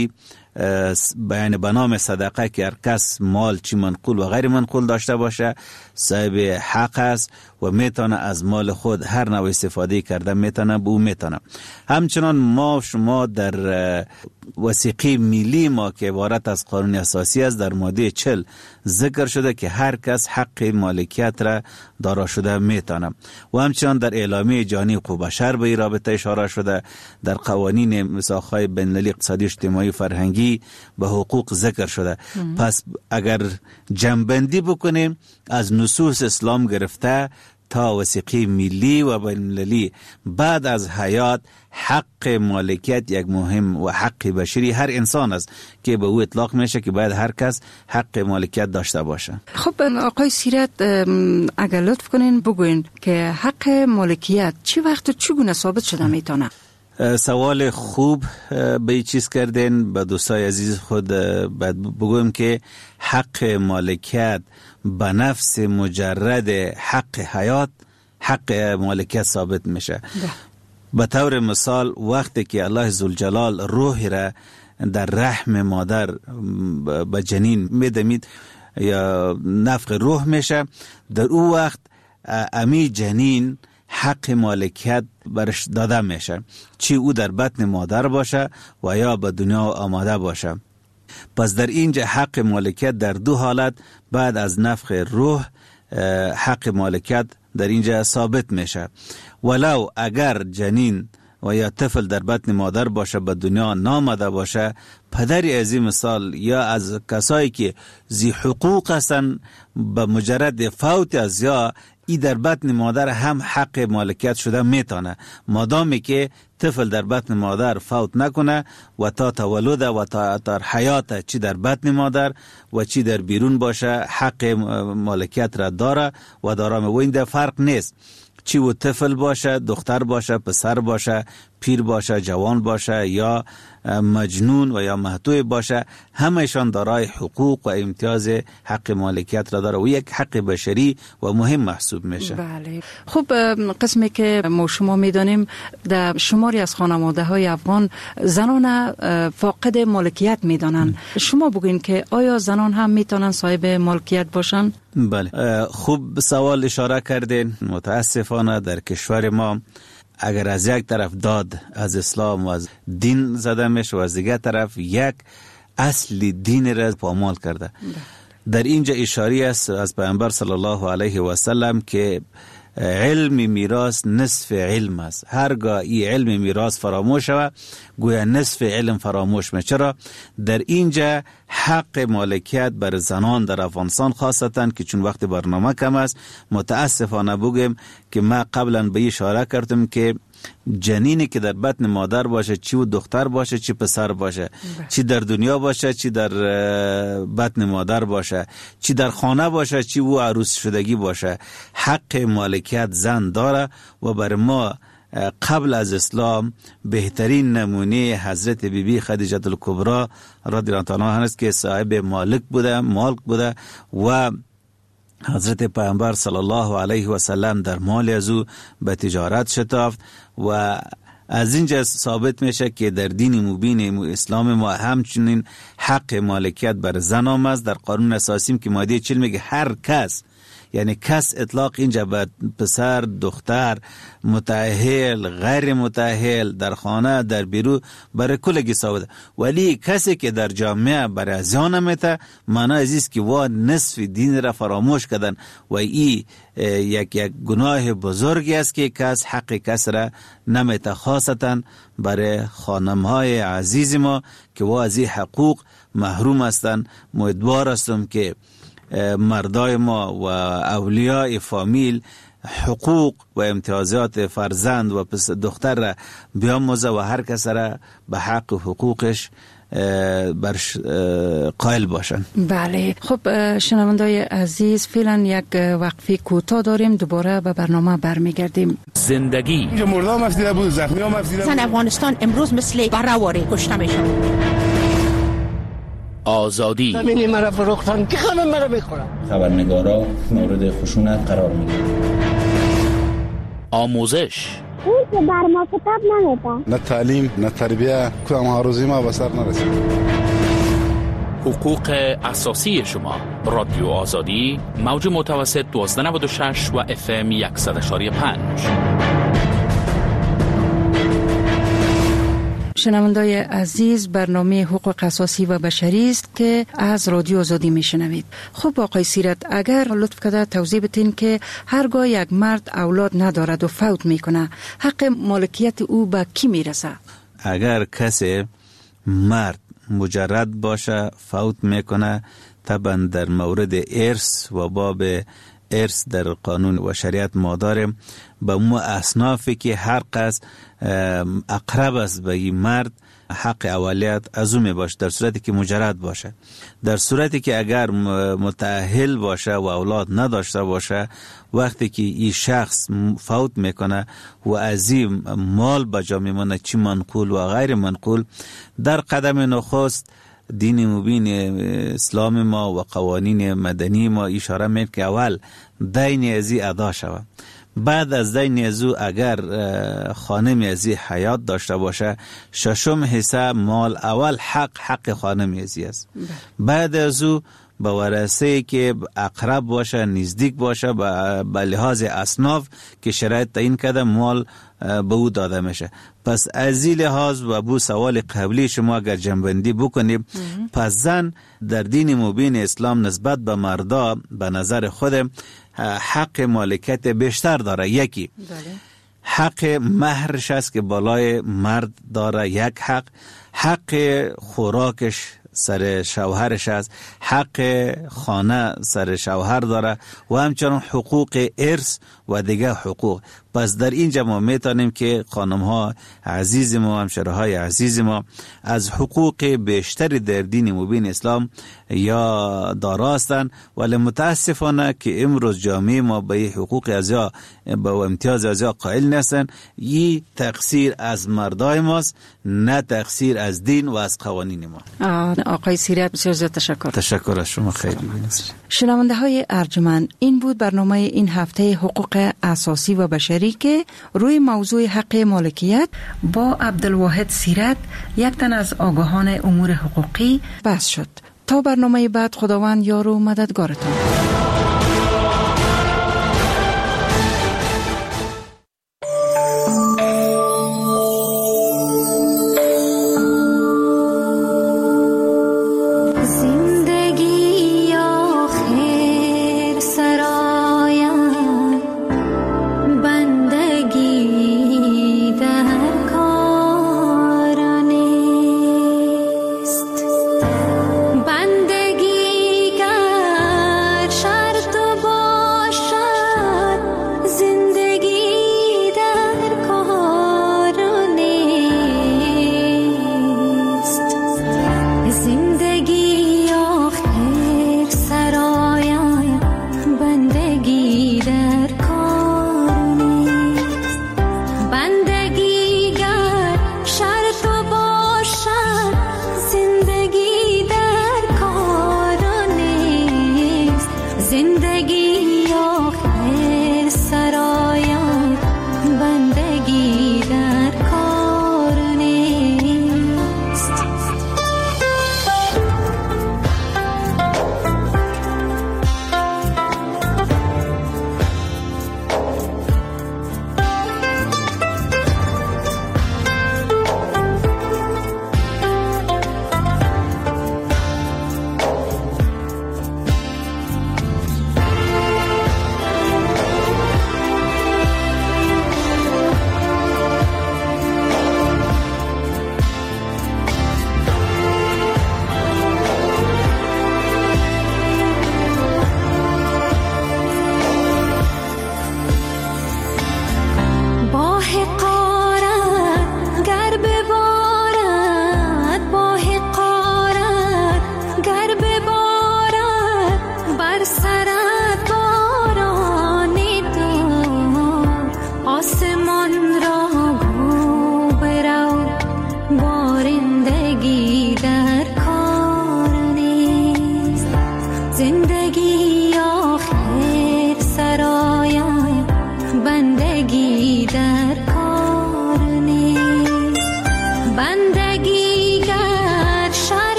بیان به نام صدقه که هر کس مال چی منقول و غیر منقول داشته باشه صاحب حق است و میتونه از مال خود هر نوع استفاده کرده میتونه به او میتونه. همچنان ما شما در وثیقه ملی ما که عبارت از قانون اساسی است در ماده چهل ذکر شده که هر کس حق مالکیت را دارا شده میتونه و همچنان در اعلامیه جهانی حقوق بشر به این رابطه اشاره شده. در قوانین میثاق‌های بین‌المللی اقتصادی اجتماعی فرهنگی به حقوق ذکر شده. ام. پس اگر جمع‌بندی بکنیم از نصوص اسلام گرفته تا وثیقه ملی و بین‌المللی بعد از حیات حق مالکیت یک مهم و حق بشری هر انسان است که به او اطلاق میشه که باید هر کس حق مالکیت داشته باشه. خب آقای سیرت اگر لطف کنین بگوین که حق مالکیت چی وقت و چگونه ثابت شده میتونه؟ سوال خوب به این چیز کردین. به دوستای عزیز خود بگویم که حق مالکیت به نفس مجرد حق حیات حق مالکیت ثابت میشه. به طور مثال وقتی که الله ذوالجلال روح را در رحم مادر به جنین میدمید یا نفخ روح میشه، در او وقت امی جنین حق مالکیت برش داده میشه، چی او در بطن مادر باشه و یا به دنیا آماده باشه. پس در اینجا حق مالکیت در دو حالت بعد از نفخ روح حق مالکیت در اینجا ثابت میشه. ولو اگر جنین و یا طفل در بطن مادر باشه به دنیا نامده باشه، پدری از این مثال یا از کسایی که زی حقوق هستن به مجرد فوت از یا ای در بطن مادر هم حق مالکیت شده میتونه، مادامی که طفل در بطن مادر فوت نکنه و تا تولد و تا تا حیات چی در بطن مادر و چی در بیرون باشه حق مالکیت را داره و دارم. و این در فرق نیست چی و طفل باشه، دختر باشه، پسر باشه، پیر باشه، جوان باشه یا مجنون و یا محتوی باشه، همهشان دارای حقوق و امتیاز حق مالکیت را داره و یک حق بشری و مهم محسوب میشه. بله. خب قسمی که ما شما میدانیم در شماری از خانواده های افغان زنان فاقد مالکیت میدانن. شما بگوین که آیا زنان هم میتونن صاحب مالکیت باشن؟ بله، خوب سوال اشاره کردین. متاسفانه در کشور ما اگر از یک طرف داد از اسلام و از دین زده میشه و از دیگر طرف یک اصل دین را پامال کرده. در اینجا اشاره است از پیامبر صلی الله علیه و سلم که علم میراث نصف علم است. هرگاه این علم میراث فراموش شود گویا نصف علم فراموش میشه. چرا؟ در اینجا حق مالکیت بر زنان در افغانستان خاصتا که چون وقت برنامه کم است متاسفانه بگم که ما قبلا به اشاره کردم که جنینی که در بطن مادر باشه، چی و دختر باشه چی پسر باشه، چی در دنیا باشه چی در بطن مادر باشه، چی در خانه باشه چی و عروس شدگی باشه، حق مالکیت زن داره. و بر ما قبل از اسلام بهترین نمونه حضرت بی بی خدیجه الکبری رضی الله عنها است که صاحب مالک بوده مالک بوده و حضرت پیامبر صلی الله علیه و سلم در مال از او به تجارت شتافت و از اینجا ثابت میشه که در دین مبین اسلام ما همچنین حق مالکیت بر زن هم است. در قانون اساسی که ماده چهل میگه هر کس، یعنی کس اطلاق اینجا به پسر، دختر، متأهل، غیر متأهل، در خانه، در بیرون برای کلگی ثابت. ولی کسی که در جامعه برای زیان میته معنی عزیز که وا نصف دین را فراموش کردن و ای یک یک گناه بزرگی است که کس حق کس را نمیته، خاصتا برای خانمهای عزیز ما که وا از این حقوق محروم هستند. امیدوار هستم که مردای ما و اولیاء فامیل حقوق و امتیازات فرزند و دختر را بیاموزه و هر کس را به حق و حقوقش برش قائل باشن. بله. خب شنوندای عزیز فعلا یک وقفه کوتاه داریم، دوباره به برنامه برمیگردیم. زندگی اینجا مردم افزیده بود، زخمی هم افزیده بود. زن افغانستان امروز مثل برهواره کشته میشن. آزادی زمینی مرا فروختن که خانم مرا میخورن. خبرنگارا مورد خشونت قرار میگیرن. آموزش اون که بر ما کتاب نمیده، نه تعلیم نه تربیه، کدام هر روزی ما به سر نرسید. حقوق اساسی شما. رادیو آزادی، موج متوسط دوازده نود و شش و اف ام صد و یک و پنج. شنوندای عزیز، برنامه حقوق اساسی و بشری است که از رادیو آزادی میشنوید. خب آقای سیرت، اگر لطف کرده توضیح بدین که هرگاه یک مرد اولاد ندارد و فوت میکنه، حق مالکیت او به کی میرسه؟ اگر کسی مرد مجرد باشه فوت میکنه، طبعا در مورد ارث و باب ارث در قانون و شریعت ما داریم به مو اصنافی که هر قصد اقرب است به این مرد حق اولیت از او می باشه، در صورتی که مجرد باشه. در صورتی که اگر متأهل باشه و اولاد نداشته باشه، وقتی که این شخص فوت میکنه و از این مال بجا میمونه، چی منقول و غیر منقول، در قدم نخست دین مبین اسلام ما و قوانین مدنی ما اشاره میکنه که اول دین ازی ادا شود. بعد از دین ازو اگر خانم ازی حیات داشته باشه، ششم حصه مال اول حق حق خانم ازی است. بعد ازو به ورثه که اقرب باشه، نزدیک باشه، به لحاظ اصناف که شرایط تعیین کرده مال به او داده میشه. پس از این لحاظ و بو سوال قبلی شما اگر جنبندی بکنیم، پس زن در دین مبین اسلام نسبت به مردا به نظر خود حق مالکیت بیشتر داره. یکی حق مهرش است که بالای مرد داره، یک حق حق خوراکش سر شوهرش است، حق خانه سر شوهر داره و همچنان حقوق ارث و دیگه حقوق. پس در اینجا ما میتونیم که خانم ها عزیز ما، همشره های عزیز ما از حقوق بیشتری در دین مبین اسلام یا داراستن، ولی متاسفانه که امروز جامعه ما به حقوق ازیا به امتیاز ازیا قائل نیستن. این تقصیر از مردای ماست، نه تقصیر از دین و از قوانین ما. آقای سیرت بسیار زیاد تشکر. تشکر از شما، خیلی بینست. شنونده های ارجمند، این بود برنامه این هفته حقوق اساسی و بشری که روی موضوع حق مالکیت با عبدالواحد سیرت، یک تن از آگاهان امور حقوقی، بحث شد. تا برنامه بعد، خداوند یار و مددگارتان.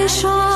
شام